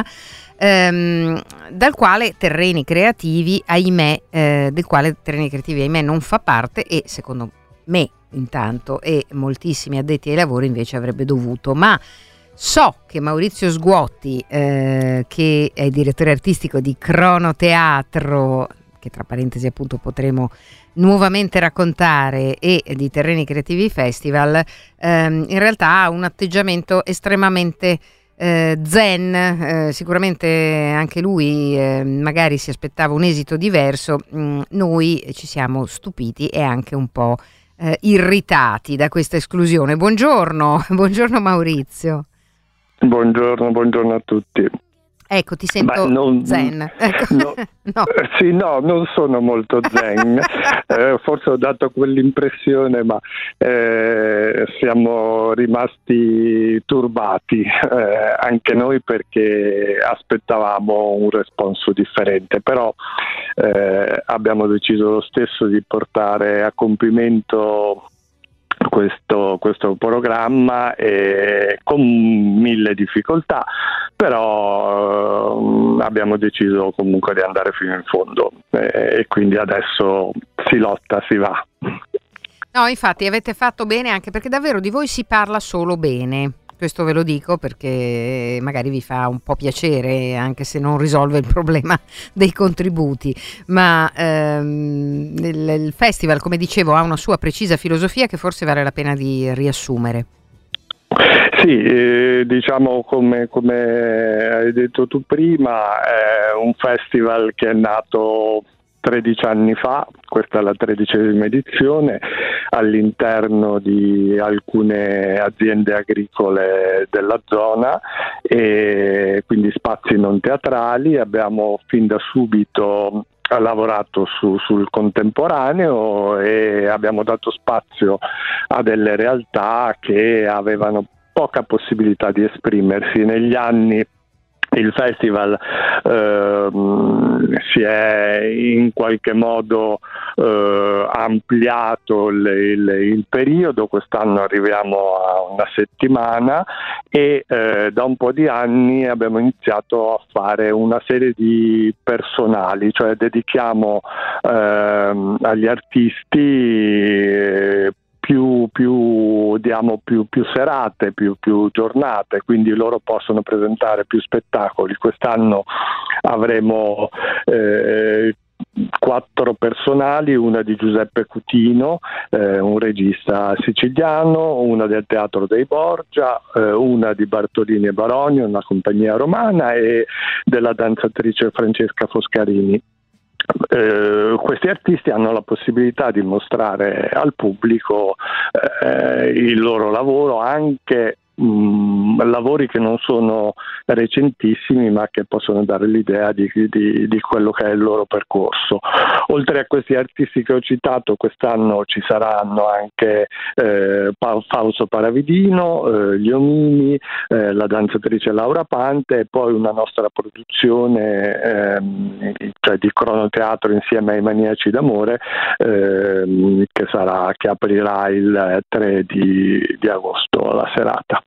ehm, dal quale Terreni Creativi, ahimè, eh, del quale Terreni Creativi, ahimè, non fa parte, e secondo me, intanto, e moltissimi addetti ai lavori invece avrebbe dovuto. Ma so che Maurizio Sguotti, eh, che è direttore artistico di Cronoteatro, che tra parentesi appunto potremo nuovamente raccontare, e di Terreni Creativi Festival, ehm, in realtà ha un atteggiamento estremamente eh, zen. Eh, sicuramente anche lui eh, magari si aspettava un esito diverso. Mm, noi ci siamo stupiti e anche un po' eh, irritati da questa esclusione. Buongiorno, buongiorno Maurizio. Buongiorno, buongiorno a tutti. Ecco, ti sento non, zen. Ecco. No, no. Sì, no, non sono molto zen. eh, forse ho dato quell'impressione, ma eh, siamo rimasti turbati eh, anche noi, perché aspettavamo un responso differente, però eh, abbiamo deciso lo stesso di portare a compimento questo, questo programma, eh, con mille difficoltà, però eh, abbiamo deciso comunque di andare fino in fondo, eh, e quindi adesso si lotta, si va. No, infatti avete fatto bene, anche perché davvero di voi si parla solo bene. Questo ve lo dico perché magari vi fa un po' piacere, anche se non risolve il problema dei contributi, ma ehm, il, il festival, come dicevo, ha una sua precisa filosofia che forse vale la pena di riassumere. Sì, eh, diciamo come, come hai detto tu prima, è un festival che è nato tredici anni fa, questa è la tredicesima edizione, all'interno di alcune aziende agricole della zona, e quindi spazi non teatrali. Abbiamo fin da subito lavorato su, sul contemporaneo e abbiamo dato spazio a delle realtà che avevano poca possibilità di esprimersi. Negli anni il festival eh, si è in qualche modo eh, ampliato il, il, il periodo. Quest'anno arriviamo a una settimana e eh, da un po' di anni abbiamo iniziato a fare una serie di personali, cioè dedichiamo eh, agli artisti eh, Più, più diamo più, più serate, più, più giornate, quindi loro possono presentare più spettacoli. Quest'anno avremo eh, quattro personali, una di Giuseppe Cutino, eh, un regista siciliano, una del Teatro dei Borgia, eh, una di Bartolini e Baronio, una compagnia romana, e della danzatrice Francesca Foscarini. Eh, questi artisti hanno la possibilità di mostrare al pubblico eh, il loro lavoro, anche mh, lavori che non sono recentissimi ma che possono dare l'idea di, di, di quello che è il loro percorso. Oltre a questi artisti che ho citato, quest'anno ci saranno anche eh, pa- Fausto Paravidino, eh, gli Omini, eh, la danzatrice Laura Pante e poi una nostra produzione ehm, cioè di cronoteatro insieme ai Maniaci d'Amore ehm, che sarà che aprirà il tre di, di agosto la serata.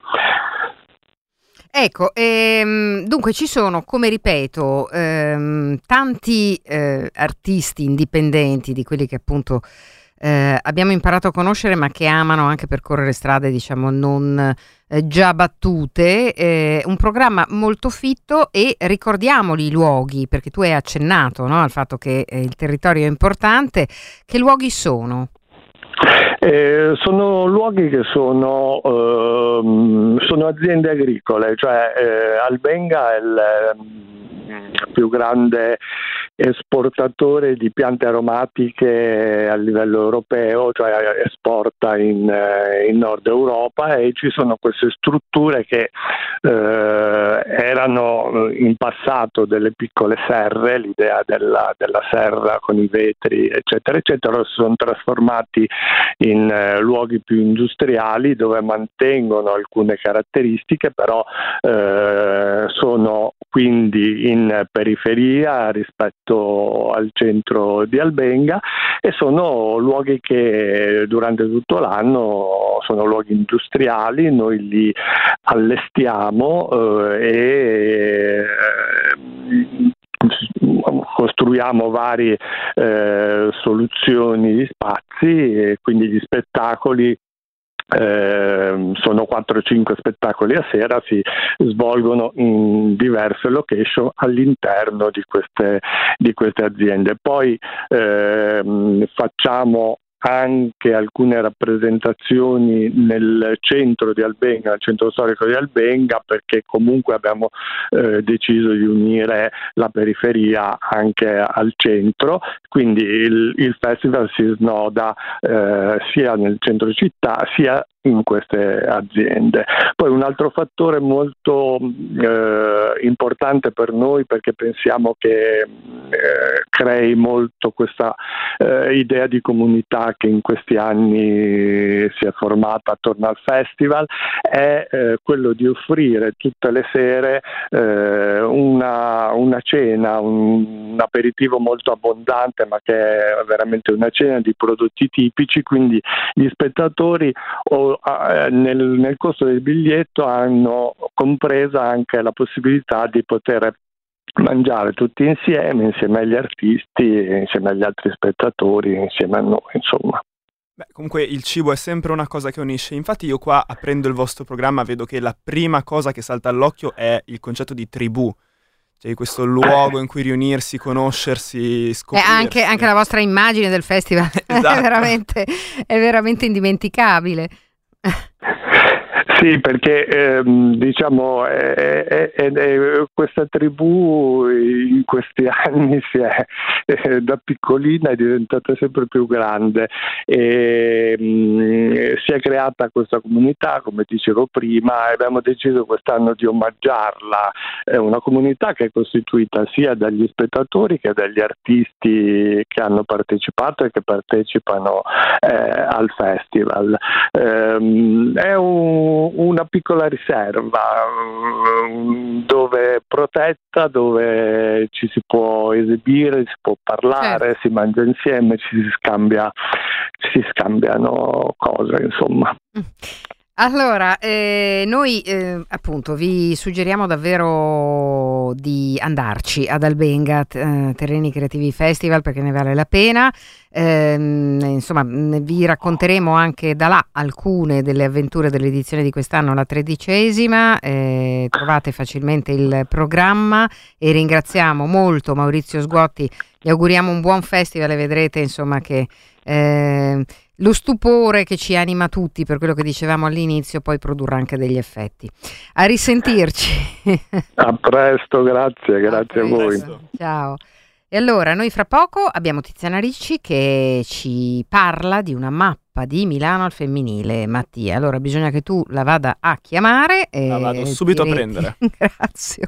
Ecco, ehm, dunque ci sono, come ripeto, ehm, tanti eh, artisti indipendenti, di quelli che appunto eh, abbiamo imparato a conoscere, ma che amano anche percorrere strade, diciamo, non eh, già battute. Eh, un programma molto fitto, e ricordiamoli i luoghi, perché tu hai accennato, no, al fatto che eh, il territorio è importante. Che luoghi sono? Eh, sono luoghi che sono, ehm, sono aziende agricole, cioè eh, Albenga è il eh, più grande esportatore di piante aromatiche a livello europeo, cioè esporta in, eh, in Nord Europa, e ci sono queste strutture che eh, erano in passato delle piccole serre, l'idea della, della serra con i vetri eccetera eccetera, si sono trasformati in eh, luoghi più industriali dove mantengono alcune caratteristiche, però eh, sono quindi in periferia rispetto al centro di Albenga, e sono luoghi che durante tutto l'anno sono luoghi industriali, noi li allestiamo eh, e eh, costruiamo varie eh, soluzioni di spazi, e quindi gli spettacoli Eh, sono quattro o cinque spettacoli a sera, si svolgono in diverse location all'interno di queste, di queste aziende. Poi eh, facciamo anche alcune rappresentazioni nel centro di Albenga, nel centro storico di Albenga, perché comunque abbiamo eh, deciso di unire la periferia anche al centro, quindi il, il festival si snoda eh, sia nel centro città sia in queste aziende. Poi un altro fattore molto eh, importante per noi, perché pensiamo che eh, crei molto questa eh, idea di comunità che in questi anni si è formata attorno al festival, è eh, quello di offrire tutte le sere eh, una, una cena, un, un aperitivo molto abbondante, ma che è veramente una cena di prodotti tipici, quindi gli spettatori o Nel, nel costo del biglietto hanno compresa anche la possibilità di poter mangiare tutti insieme, insieme agli artisti, insieme agli altri spettatori, insieme a noi, insomma. Beh, comunque il cibo è sempre una cosa che unisce. Infatti io qua, aprendo il vostro programma, vedo che la prima cosa che salta all'occhio è il concetto di tribù. Cioè questo luogo in cui riunirsi, conoscersi, scoprirsi. E anche, anche la vostra immagine del festival esatto. è, veramente, è veramente indimenticabile. Sì, perché ehm, diciamo è, è, è, è, questa tribù in questi anni si è eh, da piccolina è diventata sempre più grande, e mh, si è creata questa comunità, come dicevo prima, e abbiamo deciso quest'anno di omaggiarla. È una comunità che è costituita sia dagli spettatori che dagli artisti che hanno partecipato e che partecipano eh, al festival. Ehm, è un una piccola riserva dove protetta, dove ci si può esibire, si può parlare, certo. Si mangia insieme, ci si scambia, ci si scambiano cose, insomma. Allora, eh, noi eh, appunto vi suggeriamo davvero di andarci ad Albenga, eh, Terreni Creativi Festival, perché ne vale la pena. Eh, insomma, vi racconteremo anche da là alcune delle avventure dell'edizione di quest'anno, la tredicesima. Eh, trovate facilmente il programma, e ringraziamo molto Maurizio Sguotti. Gli auguriamo un buon festival, e vedrete insomma che eh, lo stupore che ci anima tutti, per quello che dicevamo all'inizio, poi produrrà anche degli effetti. A risentirci. A presto, grazie, grazie a, a voi. Ciao. E allora noi fra poco abbiamo Tiziana Ricci che ci parla di una mappa di Milano al femminile. Mattia, allora bisogna che tu la vada a chiamare e La vado subito a ti- prendere. Grazie.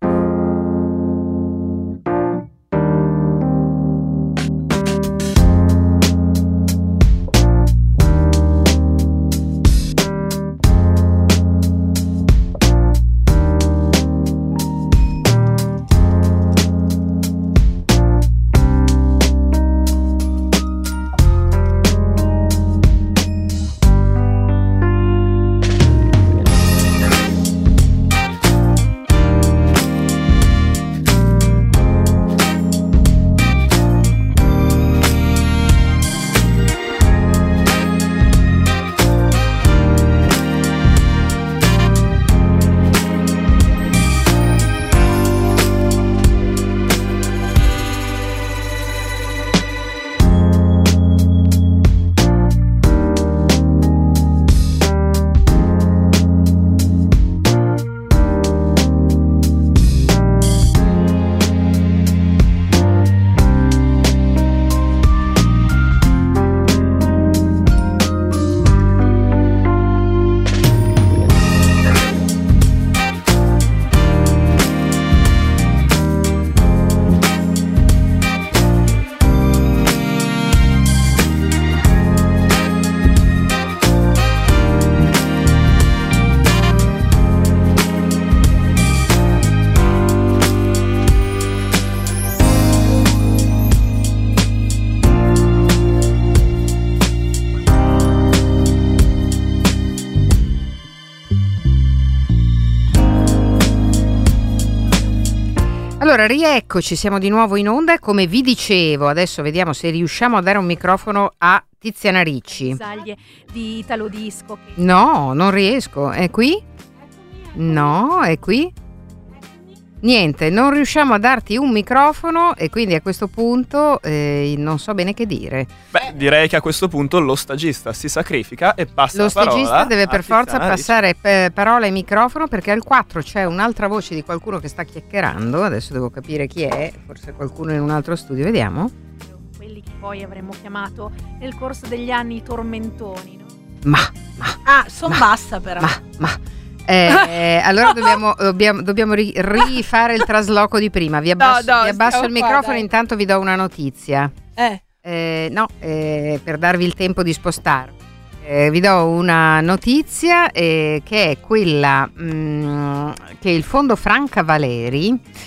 Allora, rieccoci, siamo di nuovo in onda e come vi dicevo, adesso vediamo se riusciamo a dare un microfono a Tiziana Ricci. Saglie di Italo Disco. Che... No, non riesco. È qui? No, è qui? Niente, non riusciamo a darti un microfono e quindi a questo punto eh, non so bene che dire. Beh, direi che a questo punto lo stagista si sacrifica e passa Lo la parola. stagista deve per a forza Tiziana Ricci. passare eh, parola e microfono perché al quattro c'è un'altra voce di qualcuno che sta chiacchierando. Adesso devo capire chi è, forse qualcuno in un altro studio, vediamo. Quelli che poi avremmo chiamato nel corso degli anni i tormentoni, no? Ma, Ah, son bassa però. ma, ma. Eh, allora dobbiamo, dobbiamo, dobbiamo ri- rifare il trasloco di prima. Vi abbasso, no, vi abbasso stiamo il qua, microfono, dai. intanto vi do una notizia. Eh. Eh, no, eh, per darvi il tempo di spostare. Eh, vi do una notizia eh, che è quella mh, che il fondo Franca Valeri,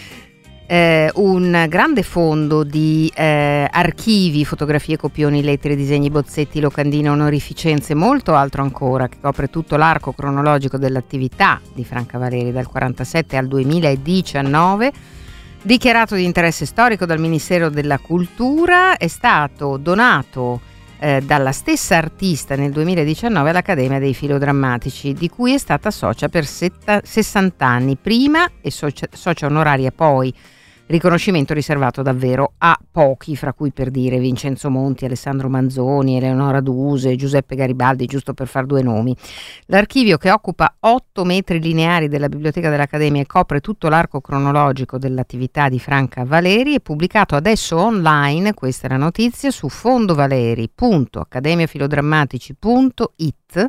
eh, un grande fondo di eh, archivi, fotografie, copioni, lettere, disegni, bozzetti, locandine, onorificenze, molto altro ancora, che copre tutto l'arco cronologico dell'attività di Franca Valeri dal quarantasette al duemiladiciannove, dichiarato di interesse storico dal Ministero della Cultura, è stato donato eh, dalla stessa artista nel duemiladiciannove all'Accademia dei Filodrammatici, di cui è stata socia per setta, sessanta anni prima e socia, socia onoraria poi. Riconoscimento riservato davvero a pochi, fra cui per dire Vincenzo Monti, Alessandro Manzoni, Eleonora Duse, Giuseppe Garibaldi, giusto per far due nomi. L'archivio, che occupa otto metri lineari della biblioteca dell'Accademia e copre tutto l'arco cronologico dell'attività di Franca Valeri, è pubblicato adesso online, questa è la notizia, su fondovaleri punto accademiafilodrammatici punto it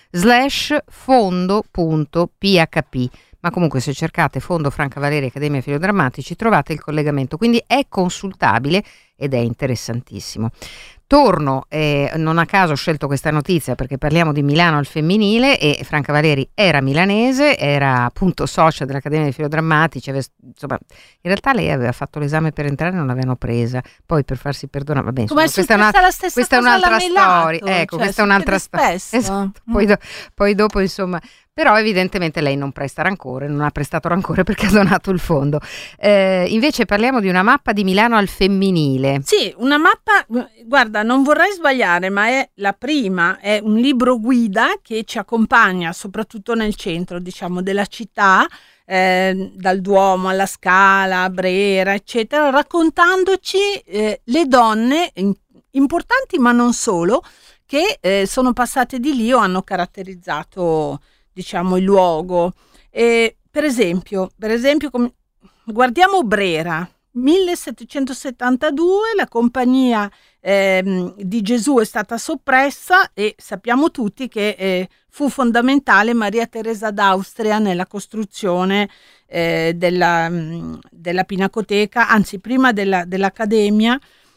slash fondo punto php. Ma comunque se cercate Fondo Franca Valeri Accademia Filodrammatici trovate il collegamento, quindi è consultabile ed è interessantissimo. Torno, eh, non a caso ho scelto questa notizia perché parliamo di Milano al femminile e Franca Valeri era milanese, era appunto socia dell'Accademia dei Filodrammatici, aveva, insomma, in realtà lei aveva fatto l'esame per entrare e non l'avevano presa, poi per farsi perdonare, vabbè, insomma, Come è questa è, una, successa la stessa questa è cosa un'altra alla Melato, storia, ecco, cioè, questa è un'altra succede storia. spesso. Esatto. Poi, do- poi dopo, insomma, però evidentemente lei non presta rancore, non ha prestato rancore perché ha donato il fondo. Eh, invece parliamo di una mappa di Milano al femminile. Sì, una mappa, guarda, non vorrei sbagliare, ma è la prima, è un libro guida che ci accompagna soprattutto nel centro, diciamo, della città, eh, dal Duomo alla Scala, a Brera, eccetera, raccontandoci eh, le donne in- importanti, ma non solo, che eh, sono passate di lì o hanno caratterizzato, diciamo, il luogo. E, per esempio, per esempio com- guardiamo Brera. millesettecentosettantadue la compagnia ehm, di Gesù è stata soppressa e sappiamo tutti che eh, fu fondamentale Maria Teresa d'Austria nella costruzione eh, della, mh, della Pinacoteca, anzi prima della, dell'Accademia.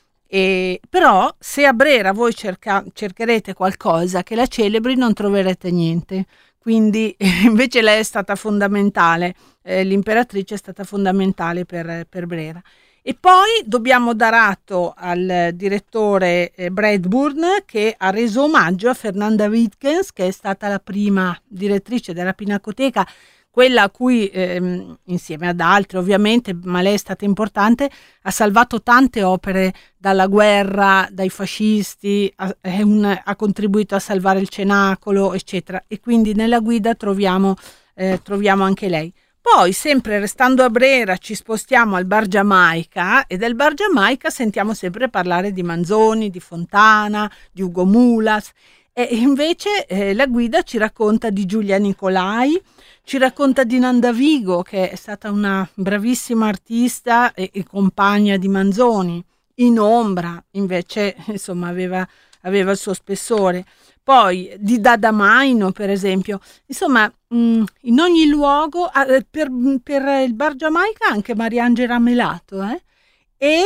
E, però se a Brera voi cerca, cercherete qualcosa che la celebri non troverete niente, quindi invece lei è stata fondamentale, eh, l'imperatrice è stata fondamentale per, per Brera. E poi dobbiamo dar atto al direttore eh, Bradburn, che ha reso omaggio a Fernanda Wittgens, che è stata la prima direttrice della Pinacoteca, quella a cui, ehm, insieme ad altre ovviamente, ma lei è stata importante, ha salvato tante opere dalla guerra, dai fascisti, ha, è un, ha contribuito a salvare il Cenacolo, eccetera. E quindi nella guida troviamo, eh, troviamo anche lei. Poi, sempre restando a Brera, ci spostiamo al Bar Giamaica, e del Bar Giamaica sentiamo sempre parlare di Manzoni, di Fontana, di Ugo Mulas, e invece eh, la guida ci racconta di Giulia Nicolai, ci racconta di Nanda Vigo, che è stata una bravissima artista e, e compagna di Manzoni. In ombra, invece, insomma, aveva, aveva il suo spessore. Poi di Dada Maino, per esempio. Insomma, mh, in ogni luogo, eh, per, per il Bar Giamaica anche Mariangela Melato, eh? e,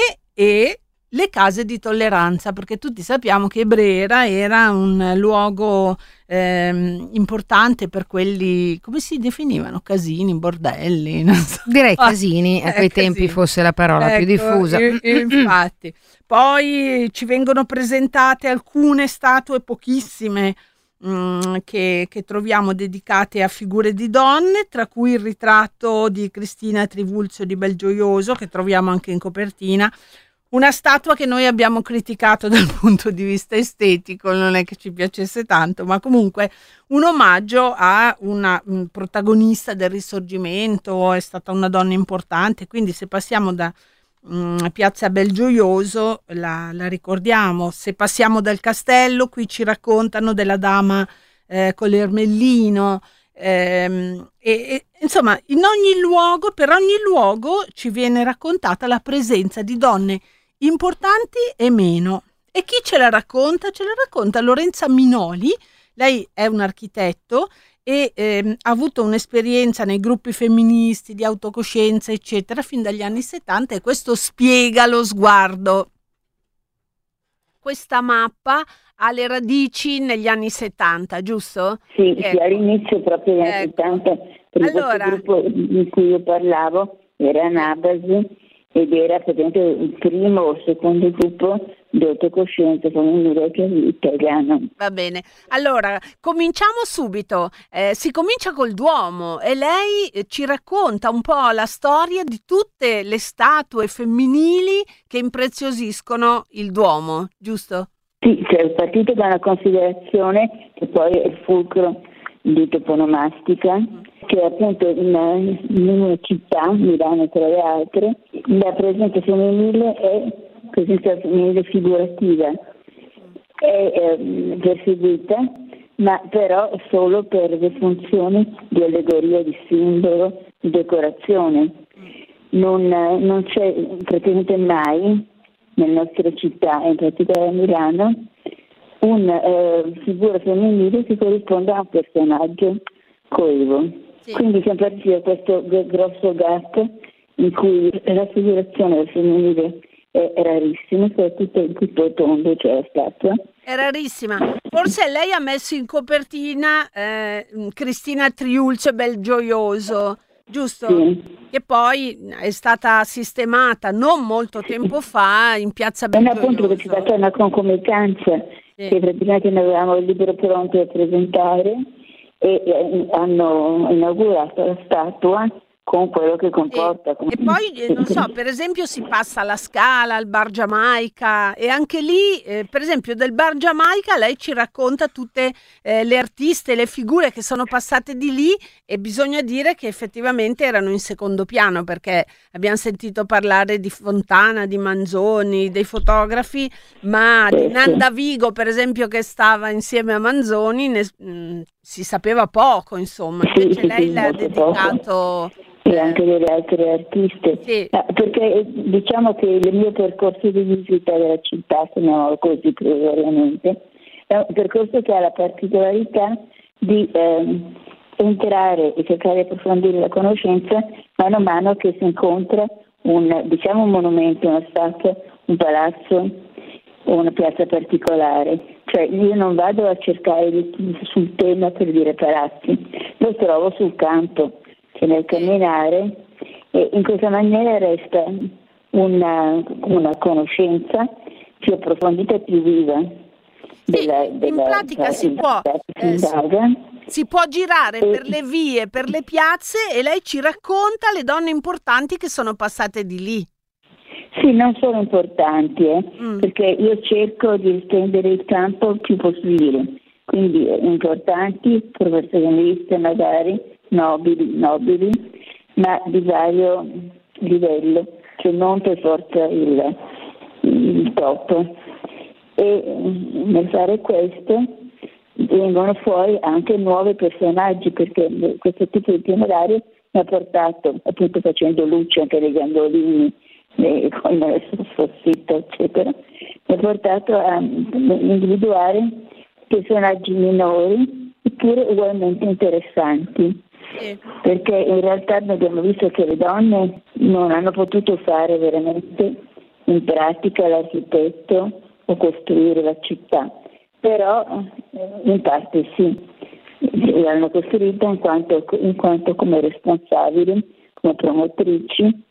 e le case di tolleranza, perché tutti sappiamo che Brera era un luogo ehm, importante per quelli, come si definivano? Casini, bordelli, non so. Direi casini, a Eh, quei casini. tempi fosse la parola più Ecco, diffusa. i- infatti. Poi ci vengono presentate alcune statue, pochissime, mh, che, che troviamo dedicate a figure di donne, tra cui il ritratto di Cristina Trivulzio di Belgioioso, che troviamo anche in copertina. Una statua che noi abbiamo criticato dal punto di vista estetico, non è che ci piacesse tanto, ma comunque un omaggio a una mh, protagonista del Risorgimento, è stata una donna importante, quindi se passiamo da mh, Piazza Belgioioso la, la ricordiamo. Se passiamo dal castello, qui ci raccontano della dama eh, con l'ermellino, ehm, e, e insomma in ogni luogo, per ogni luogo ci viene raccontata la presenza di donne importanti e meno. E chi ce la racconta? Ce la racconta Lorenza Minoli. Lei è un architetto e ehm, ha avuto un'esperienza nei gruppi femministi di autocoscienza, eccetera, fin dagli anni settanta, e questo spiega lo sguardo. Questa mappa ha le radici negli anni settanta, giusto? Sì, Ecco. sì, all'inizio proprio negli anni Ecco. settanta, per Allora- questo gruppo di cui io parlavo era Nabasi, ed era praticamente il primo o secondo gruppo di autocoscienza femminile italiano. Va bene, allora cominciamo subito. Eh, si comincia col Duomo e lei eh, ci racconta un po' la storia di tutte le statue femminili che impreziosiscono il Duomo, giusto? Sì, cioè è partito da una considerazione che poi è il fulcro di toponomastica, che appunto in, in una città, Milano tra le altre, la presenza femminile è presenza femminile figurativa, è eh, perseguita, ma però solo per le funzioni di allegoria, di simbolo, di decorazione. Non, non c'è praticamente mai nelle nostre città, in particolare a Milano, una eh, figura femminile che corrisponde a un personaggio coevo. Sì. Quindi siamo partiti da questo g- grosso gap in cui la figurazione del femminile è rarissima, soprattutto in tutto tondo, cioè la statua. È rarissima. Forse lei ha messo in copertina eh, Cristina Triulcio Belgioioso, giusto? Sì. Che poi è stata sistemata non molto tempo fa in Piazza È appunto perché c'è Belgioioso. stata una concomitanza, Sì. che praticamente noi avevamo il libro pronto da presentare e eh, hanno inaugurato la statua con quello che comporta. E poi, eh, non so, per esempio si passa alla Scala, al Bar Giamaica, e anche lì, eh, per esempio del Bar Giamaica, lei ci racconta tutte eh, le artiste, le figure che sono passate di lì, e bisogna dire che effettivamente erano in secondo piano, perché abbiamo sentito parlare di Fontana, di Manzoni, dei fotografi, ma di Nanda Vigo, per esempio, che stava insieme a Manzoni, ne- mh, si sapeva poco, insomma. Sì, Invece sì, lei sì, le ha molto dedicato... Sì, e anche delle altre artiste. Sì. Ma perché diciamo che il mio percorso di visita della città, chiamiamolo così provvisoriamente, è un percorso che ha la particolarità di ehm, entrare e cercare di approfondire la conoscenza mano a mano che si incontra un, diciamo, un monumento, una statua, un palazzo o una piazza particolare. Cioè io non vado a cercare di, sul tema, per dire, palazzi, lo trovo sul campo, cioè nel camminare, e in questa maniera resta una, una conoscenza più approfondita e più viva. Della, In della pratica si può, eh, si, si può girare per le vie, per le piazze, e lei ci racconta le donne importanti che sono passate di lì. Sì, non sono importanti, eh, Mm. perché io cerco di estendere il campo il più possibile, quindi eh, importanti, professioniste magari, nobili, nobili, ma di vario livello, cioè non per forza il, il top. E mm, nel fare questo vengono fuori anche nuovi personaggi, perché questo tipo di itinerario mi ha portato, appunto facendo luce anche dei gandolini, eh, con il soffitto eccetera, mi ha portato a individuare personaggi minori eppure ugualmente interessanti, perché in realtà abbiamo visto che le donne non hanno potuto fare veramente in pratica l'architetto o costruire la città, però eh, in parte sì, l'hanno costruita in quanto, in quanto come responsabili, come promotrici,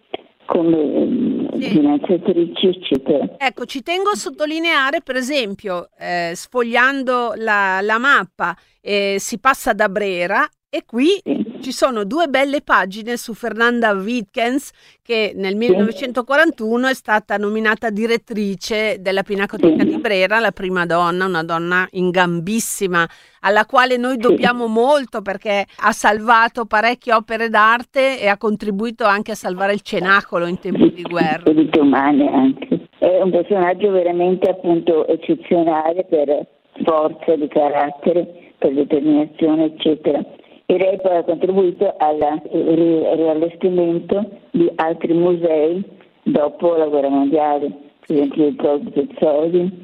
come Sì. finanziatrici, eccetera. Ecco, ci tengo a sottolineare, per esempio, eh, sfogliando la, la mappa, eh, si passa da Brera e qui ci sono due belle pagine su Fernanda Wittgens, che nel millenovecentoquarantuno è stata nominata direttrice della Pinacoteca di Brera, la prima donna, una donna in gambissima, alla quale noi dobbiamo molto perché ha salvato parecchie opere d'arte e ha contribuito anche a salvare il Cenacolo in tempi di guerra. Le vite umane anche. È un personaggio veramente appunto eccezionale per forza di carattere, per determinazione, eccetera. E lei poi ha contribuito al ri- riallestimento di altri musei dopo la guerra mondiale, per esempio il Prodi Pezzoli,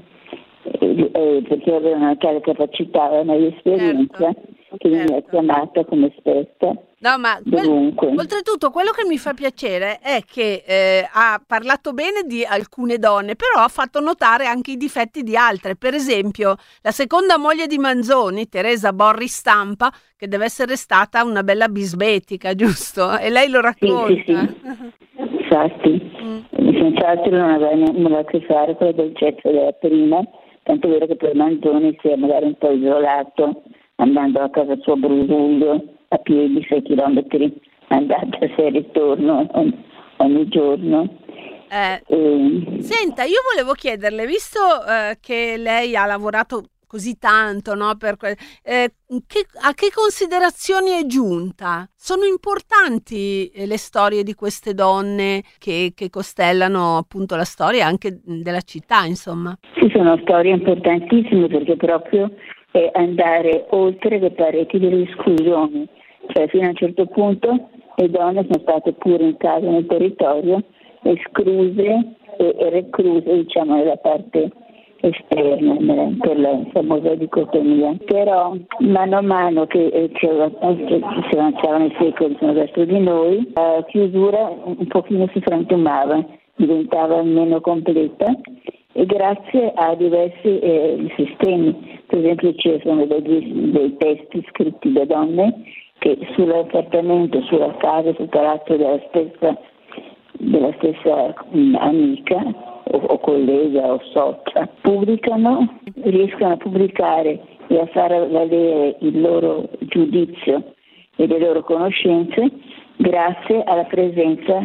eh, eh, perché aveva una tale capacità, una esperienza che veniva chiamata come esperta. No, ma quel- dovunque. oltretutto quello che mi fa piacere è che eh, ha parlato bene di alcune donne, però ha fatto notare anche i difetti di altre. Per esempio, la seconda moglie di Manzoni, Teresa Borri Stampa, che deve essere stata una bella bisbetica, giusto? E lei lo racconta. Sì, sì, sì. Infatti, senz'altro non aveva nulla a che fare con la dolcezza della prima, tanto è vero che per Manzoni si è magari un po' isolato, andando a casa sua a Brusuglio, a piedi sei chilometri, andata e ritorno ogni, ogni giorno. Eh, E- Senta, io volevo chiederle, visto eh, che lei ha lavorato così tanto, no, per que- eh, che- a che considerazioni è giunta? Sono importanti eh, le storie di queste donne che, che costellano appunto la storia anche della città, insomma. Ci sono storie importantissime perché proprio è andare oltre le pareti dell'esclusione, cioè fino a un certo punto le donne sono state pure in casa nel territorio, escluse e, e recluse, diciamo, nella parte esterna, nella- per la famosa dicotomia. Però mano a mano che eh, ci av- che si avanzavano i secoli sono verso di noi, la chiusura un pochino si frantumava, diventava meno completa, e grazie a diversi eh, sistemi, per esempio ci sono dei, dei testi scritti da donne che sull'appartamento, sulla casa, sul palazzo della stessa, della stessa mh, amica o, o collega o socia pubblicano, riescono a pubblicare e a far valere il loro giudizio e le loro conoscenze grazie alla presenza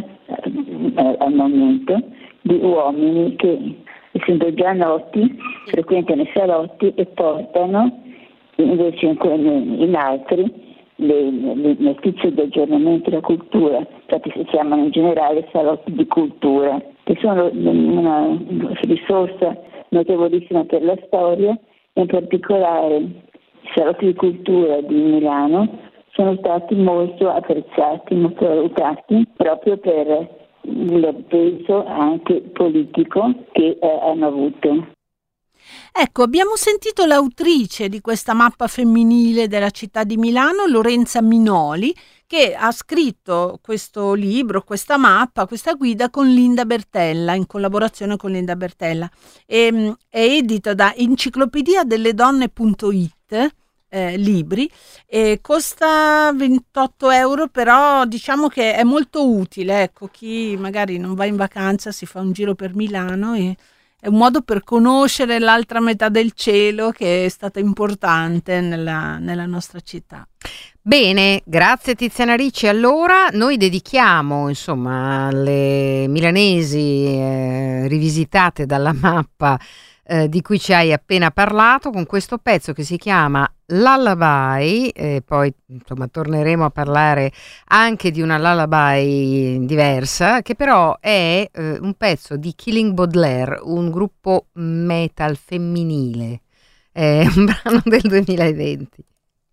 eh, al momento di uomini che, essendo già noti, frequentano i salotti e portano invece in, in altri le, le notizie di aggiornamento della cultura, infatti si chiamano in generale salotti di cultura, che sono una risorsa notevolissima per la storia, in particolare i salotti di cultura di Milano sono stati molto apprezzati, molto valutati proprio per il peso anche politico che eh, hanno avuto. Ecco, abbiamo sentito l'autrice di questa mappa femminile della città di Milano, Lorenza Minoli, che ha scritto questo libro, questa mappa, questa guida con Linda Bertella, in collaborazione con Linda Bertella. E, è edito da enciclopedia delle donne punto it, eh, libri, e costa ventotto euro, però diciamo che è molto utile. Ecco, chi magari non va in vacanza si fa un giro per Milano e è un modo per conoscere l'altra metà del cielo che è stata importante nella, nella nostra città. Bene, grazie Tiziana Ricci. Allora noi dedichiamo insomma alle milanesi eh, rivisitate dalla mappa eh, di cui ci hai appena parlato, con questo pezzo che si chiama Lullaby, e poi insomma torneremo a parlare anche di una lullaby diversa, che però è eh, un pezzo di Killing Baudelaire, un gruppo metal femminile, è un brano del duemilaventi.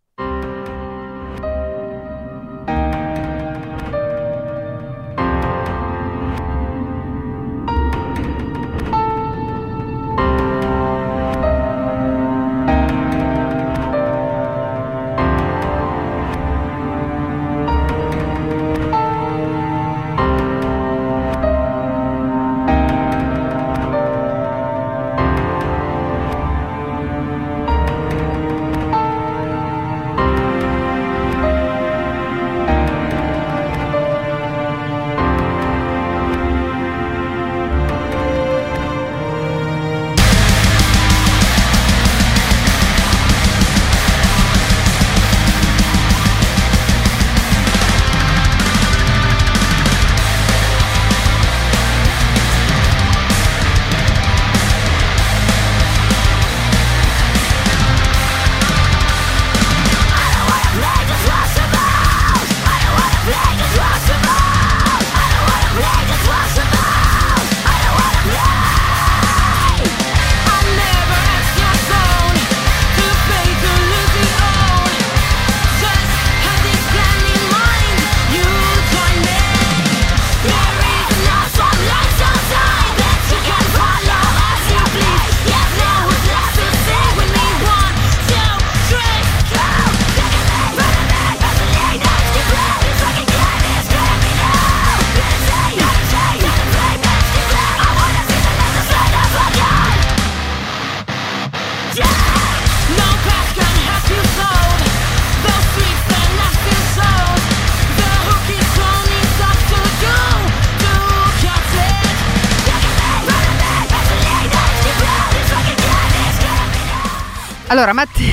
Allora, Matteo,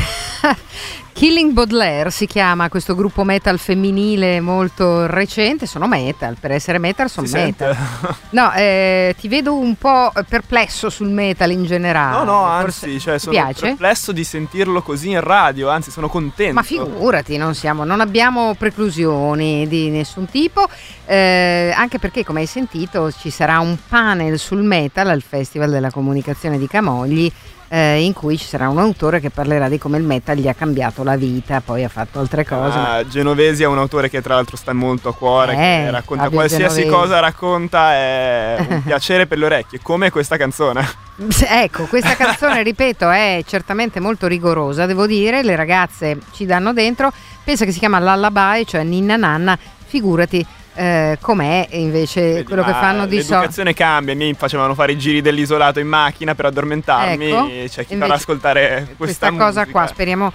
Killing Baudelaire si chiama questo gruppo metal femminile molto recente. Sono metal, per essere metal sono Si metal. sente? No, eh, ti vedo un po' perplesso sul metal in generale. No, no, Forse anzi, cioè, ti sono piace? perplesso di sentirlo così in radio, anzi sono contento. Ma figurati, non siamo, non abbiamo preclusioni di nessun tipo, eh, anche perché, come hai sentito, ci sarà un panel sul metal al Festival della Comunicazione di Camogli, eh, in cui ci sarà un autore che parlerà di come il metal gli ha cambiato la vita, poi ha fatto altre cose. ma- Ah, Genovesi è un autore che tra l'altro sta molto a cuore, Eh, che racconta Fabio qualsiasi Genovesi. cosa racconta, è un piacere per le orecchie, come questa canzone. Ecco, questa canzone, ripeto, è certamente molto rigorosa, devo dire, le ragazze ci danno dentro. Pensa che si chiama Lullaby, cioè ninna nanna, figurati eh, com'è invece Vedi, quello che ma fanno di solito. l'educazione cambia, i miei facevano fare i giri dell'isolato in macchina per addormentarmi, Ecco, c'è chi invece farà ascoltare questa, questa cosa musica. qua, speriamo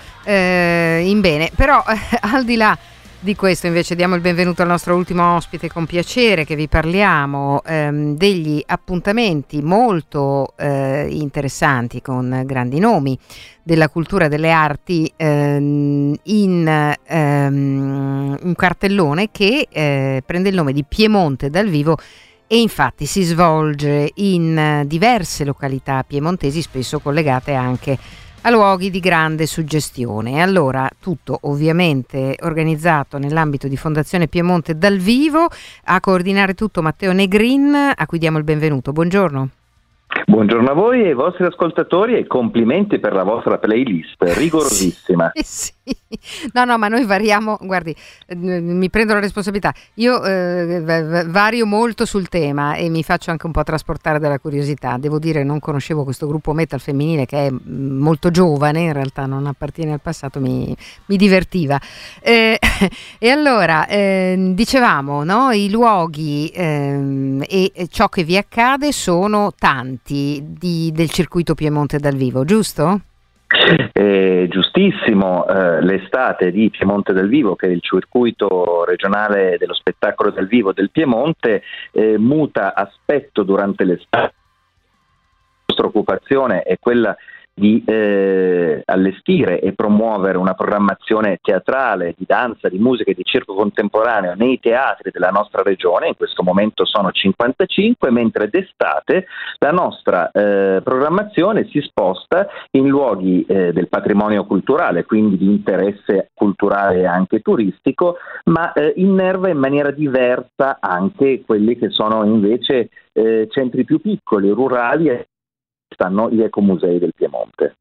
eh, in bene. Però eh, al di là di questo, invece, diamo il benvenuto al nostro ultimo ospite con piacere, che vi parliamo ehm, degli appuntamenti molto eh, interessanti con grandi nomi della cultura e delle arti ehm, in ehm, un cartellone che eh, prende il nome di Piemonte dal vivo. E infatti si svolge in eh, diverse località piemontesi, spesso collegate anche a luoghi di grande suggestione. Allora, tutto ovviamente organizzato nell'ambito di Fondazione Piemonte dal vivo. A coordinare tutto Matteo Negrin, a cui diamo il benvenuto. Buongiorno. Buongiorno a voi e ai vostri ascoltatori e complimenti per la vostra playlist, rigorosissima. Sì, sì. No, no, ma noi variamo, guardi, eh, mi prendo la responsabilità. Io eh, v- vario molto sul tema e mi faccio anche un po' trasportare dalla curiosità. Devo dire, non conoscevo questo gruppo metal femminile che è molto giovane, in realtà non appartiene al passato, mi, mi divertiva. Eh, e allora, eh, dicevamo, no, i luoghi eh, e ciò che vi accade sono tanti di, del circuito Piemonte dal vivo, giusto? Eh, giustissimo, eh, l'estate di Piemonte dal Vivo, che è il circuito regionale dello spettacolo dal vivo del Piemonte, eh, muta aspetto durante l'estate. La nostra occupazione è quella di eh, allestire e promuovere una programmazione teatrale, di danza, di musica e di circo contemporaneo nei teatri della nostra regione. In questo momento sono cinquantacinque, mentre d'estate la nostra eh, programmazione si sposta in luoghi eh, del patrimonio culturale, quindi di interesse culturale e anche turistico, ma eh, innerva in maniera diversa anche quelli che sono invece eh, centri più piccoli, rurali, e stanno gli ecomusei del Piemonte.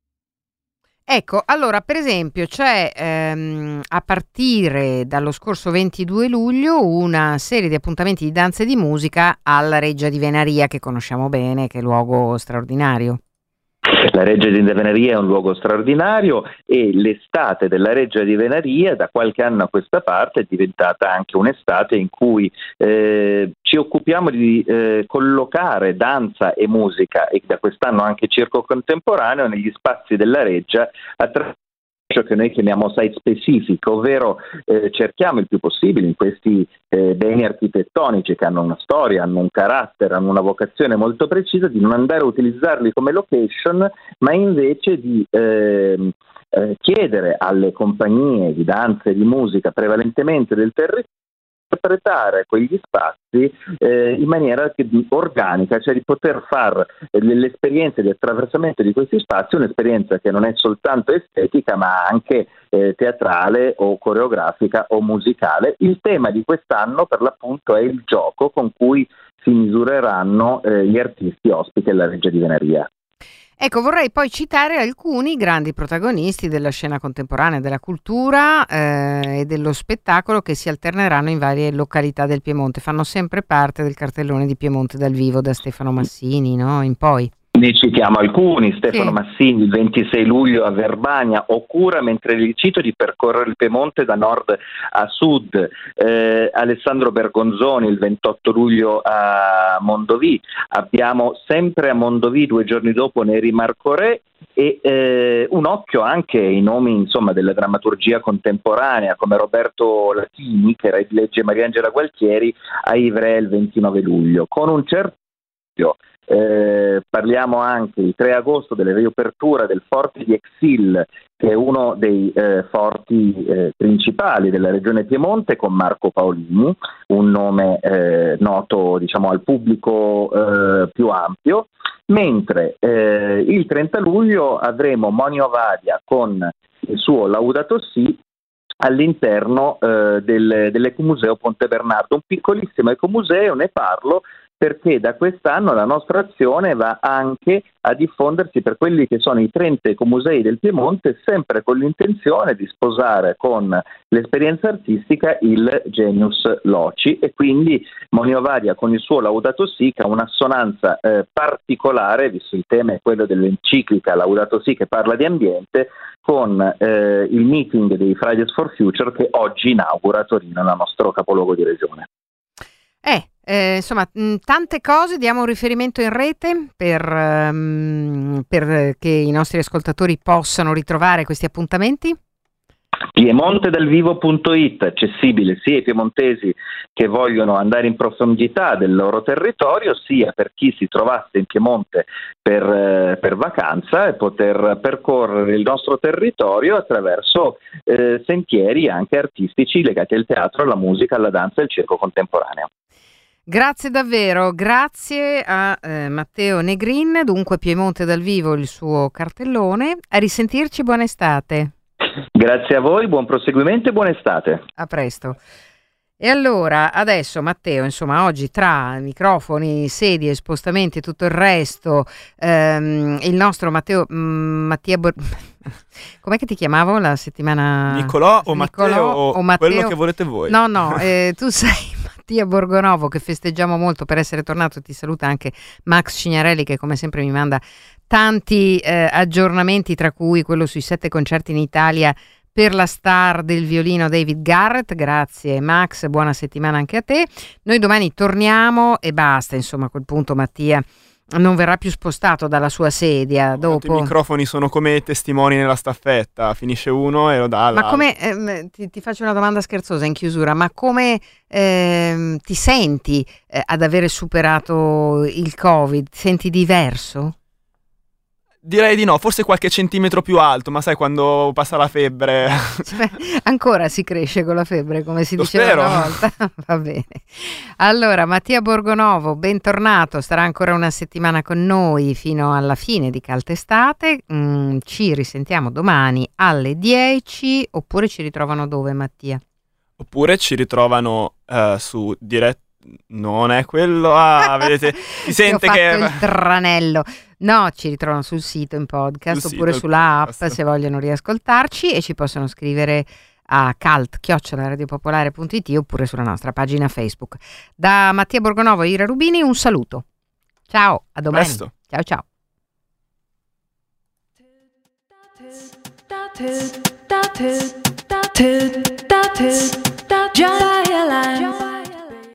Ecco, allora per esempio c'è ehm, a partire dallo scorso ventidue luglio una serie di appuntamenti di danza e di musica alla Reggia di Venaria, che conosciamo bene, che è luogo straordinario. La Reggia di Venaria è un luogo straordinario e l'estate della Reggia di Venaria da qualche anno a questa parte è diventata anche un'estate in cui eh, ci occupiamo di eh, collocare danza e musica, e da quest'anno anche circo contemporaneo, negli spazi della Reggia attraverso ciò che noi chiamiamo site specific, ovvero eh, cerchiamo il più possibile in questi eh, beni architettonici che hanno una storia, hanno un carattere, hanno una vocazione molto precisa, di non andare a utilizzarli come location, ma invece di eh, eh, chiedere alle compagnie di danza e di musica prevalentemente del territorio interpretare quegli spazi eh, in maniera che, organica, cioè di poter fare eh, l'esperienza di attraversamento di questi spazi, un'esperienza che non è soltanto estetica ma anche eh, teatrale o coreografica o musicale. Il tema di quest'anno per l'appunto è il gioco con cui si misureranno eh, gli artisti ospiti alla Reggia di Venaria. Ecco, vorrei poi citare alcuni grandi protagonisti della scena contemporanea, della cultura eh, e dello spettacolo che si alterneranno in varie località del Piemonte. Fanno sempre parte del cartellone di Piemonte dal vivo da Stefano Massini, no? In poi. Ne citiamo alcuni: Stefano Sì. Massini il ventisei luglio a Verbania, Ocura, mentre gli cito di percorrere il Piemonte da nord a sud, eh, Alessandro Bergonzoni il ventotto luglio a Mondovì, abbiamo sempre a Mondovì due giorni dopo Neri Marco Re, e eh, un occhio anche ai nomi insomma della drammaturgia contemporanea come Roberto Latini, che legge Mariangela Gualtieri a Ivrea il ventinove luglio, con un certo Eh, parliamo anche il tre agosto della riapertura del Forte di Exil, che è uno dei eh, forti eh, principali della regione Piemonte, con Marco Paolini, un nome eh, noto diciamo al pubblico eh, più ampio, mentre eh, il trenta luglio avremo Monio Vadia con il suo Laudato Si all'interno eh, del, dell'Ecomuseo Ponte Bernardo, un piccolissimo ecomuseo. Ne parlo perché da quest'anno la nostra azione va anche a diffondersi per quelli che sono i trenta ecomusei del Piemonte, sempre con l'intenzione di sposare con l'esperienza artistica il genius loci, e quindi Monio Vadia con il suo Laudato Si, che ha un'assonanza eh, particolare, visto il tema è quello dell'enciclica Laudato Si che parla di ambiente, con eh, il meeting dei Fridays for Future che oggi inaugura a Torino, il nostro capoluogo di regione. Eh, eh, insomma, mh, tante cose. Diamo un riferimento in rete per, um, per che i nostri ascoltatori possano ritrovare questi appuntamenti. Piemontedalvivo punto it, accessibile sia ai piemontesi che vogliono andare in profondità del loro territorio, sia per chi si trovasse in Piemonte per, eh, per vacanza e poter percorrere il nostro territorio attraverso eh, sentieri anche artistici legati al teatro, alla musica, alla danza e al circo contemporaneo. Grazie davvero, grazie a eh, Matteo Negrin. Dunque Piemonte dal vivo il suo cartellone. A risentirci, buona estate. Grazie a voi, buon proseguimento e buona estate. A presto. E allora, adesso Matteo, insomma, oggi tra microfoni, sedie, spostamenti e tutto il resto, ehm, il nostro Matteo, mh, Mattia Bor- com'è che ti chiamavo la settimana? Nicolò o Nicolò Matteo o, o Matteo? quello che volete voi. No, no, eh, tu sei Mattia Borgonovo, che festeggiamo molto per essere tornato. Ti saluta anche Max Cignarelli, che come sempre mi manda tanti eh, aggiornamenti, tra cui quello sui sette concerti in Italia per la star del violino David Garrett. Grazie Max, buona settimana anche a te. Noi domani torniamo e basta, insomma, a quel punto Mattia non verrà più spostato dalla sua sedia. Dopo I microfoni sono come testimoni nella staffetta, finisce uno e lo dà all'altro. Ma come, ehm, ti, ti faccio una domanda scherzosa in chiusura, ma come ehm, ti senti eh, ad avere superato il Covid? Ti senti diverso? Direi di no, forse qualche centimetro più alto, ma sai quando passa la febbre... Cioè, ancora si cresce con la febbre, come si Lo diceva spero. una volta. Va bene. Allora, Mattia Borgonovo, bentornato, starà ancora una settimana con noi fino alla fine di Caltestate. Mm, ci risentiamo domani alle dieci, oppure ci ritrovano dove, Mattia? Oppure ci ritrovano eh, su diretta... Non è quello, ah, vedete, si sente Ho che... fatto il tranello. No, ci ritrovano sul sito in podcast, Sul oppure sito, sulla podcast. app se vogliono riascoltarci, e ci possono scrivere a cult chiocciola radiopopolare punto it oppure sulla nostra pagina Facebook. Da Mattia Borgonovo e Ira Rubini un saluto. Ciao, a domani. Presto. Ciao ciao. Giant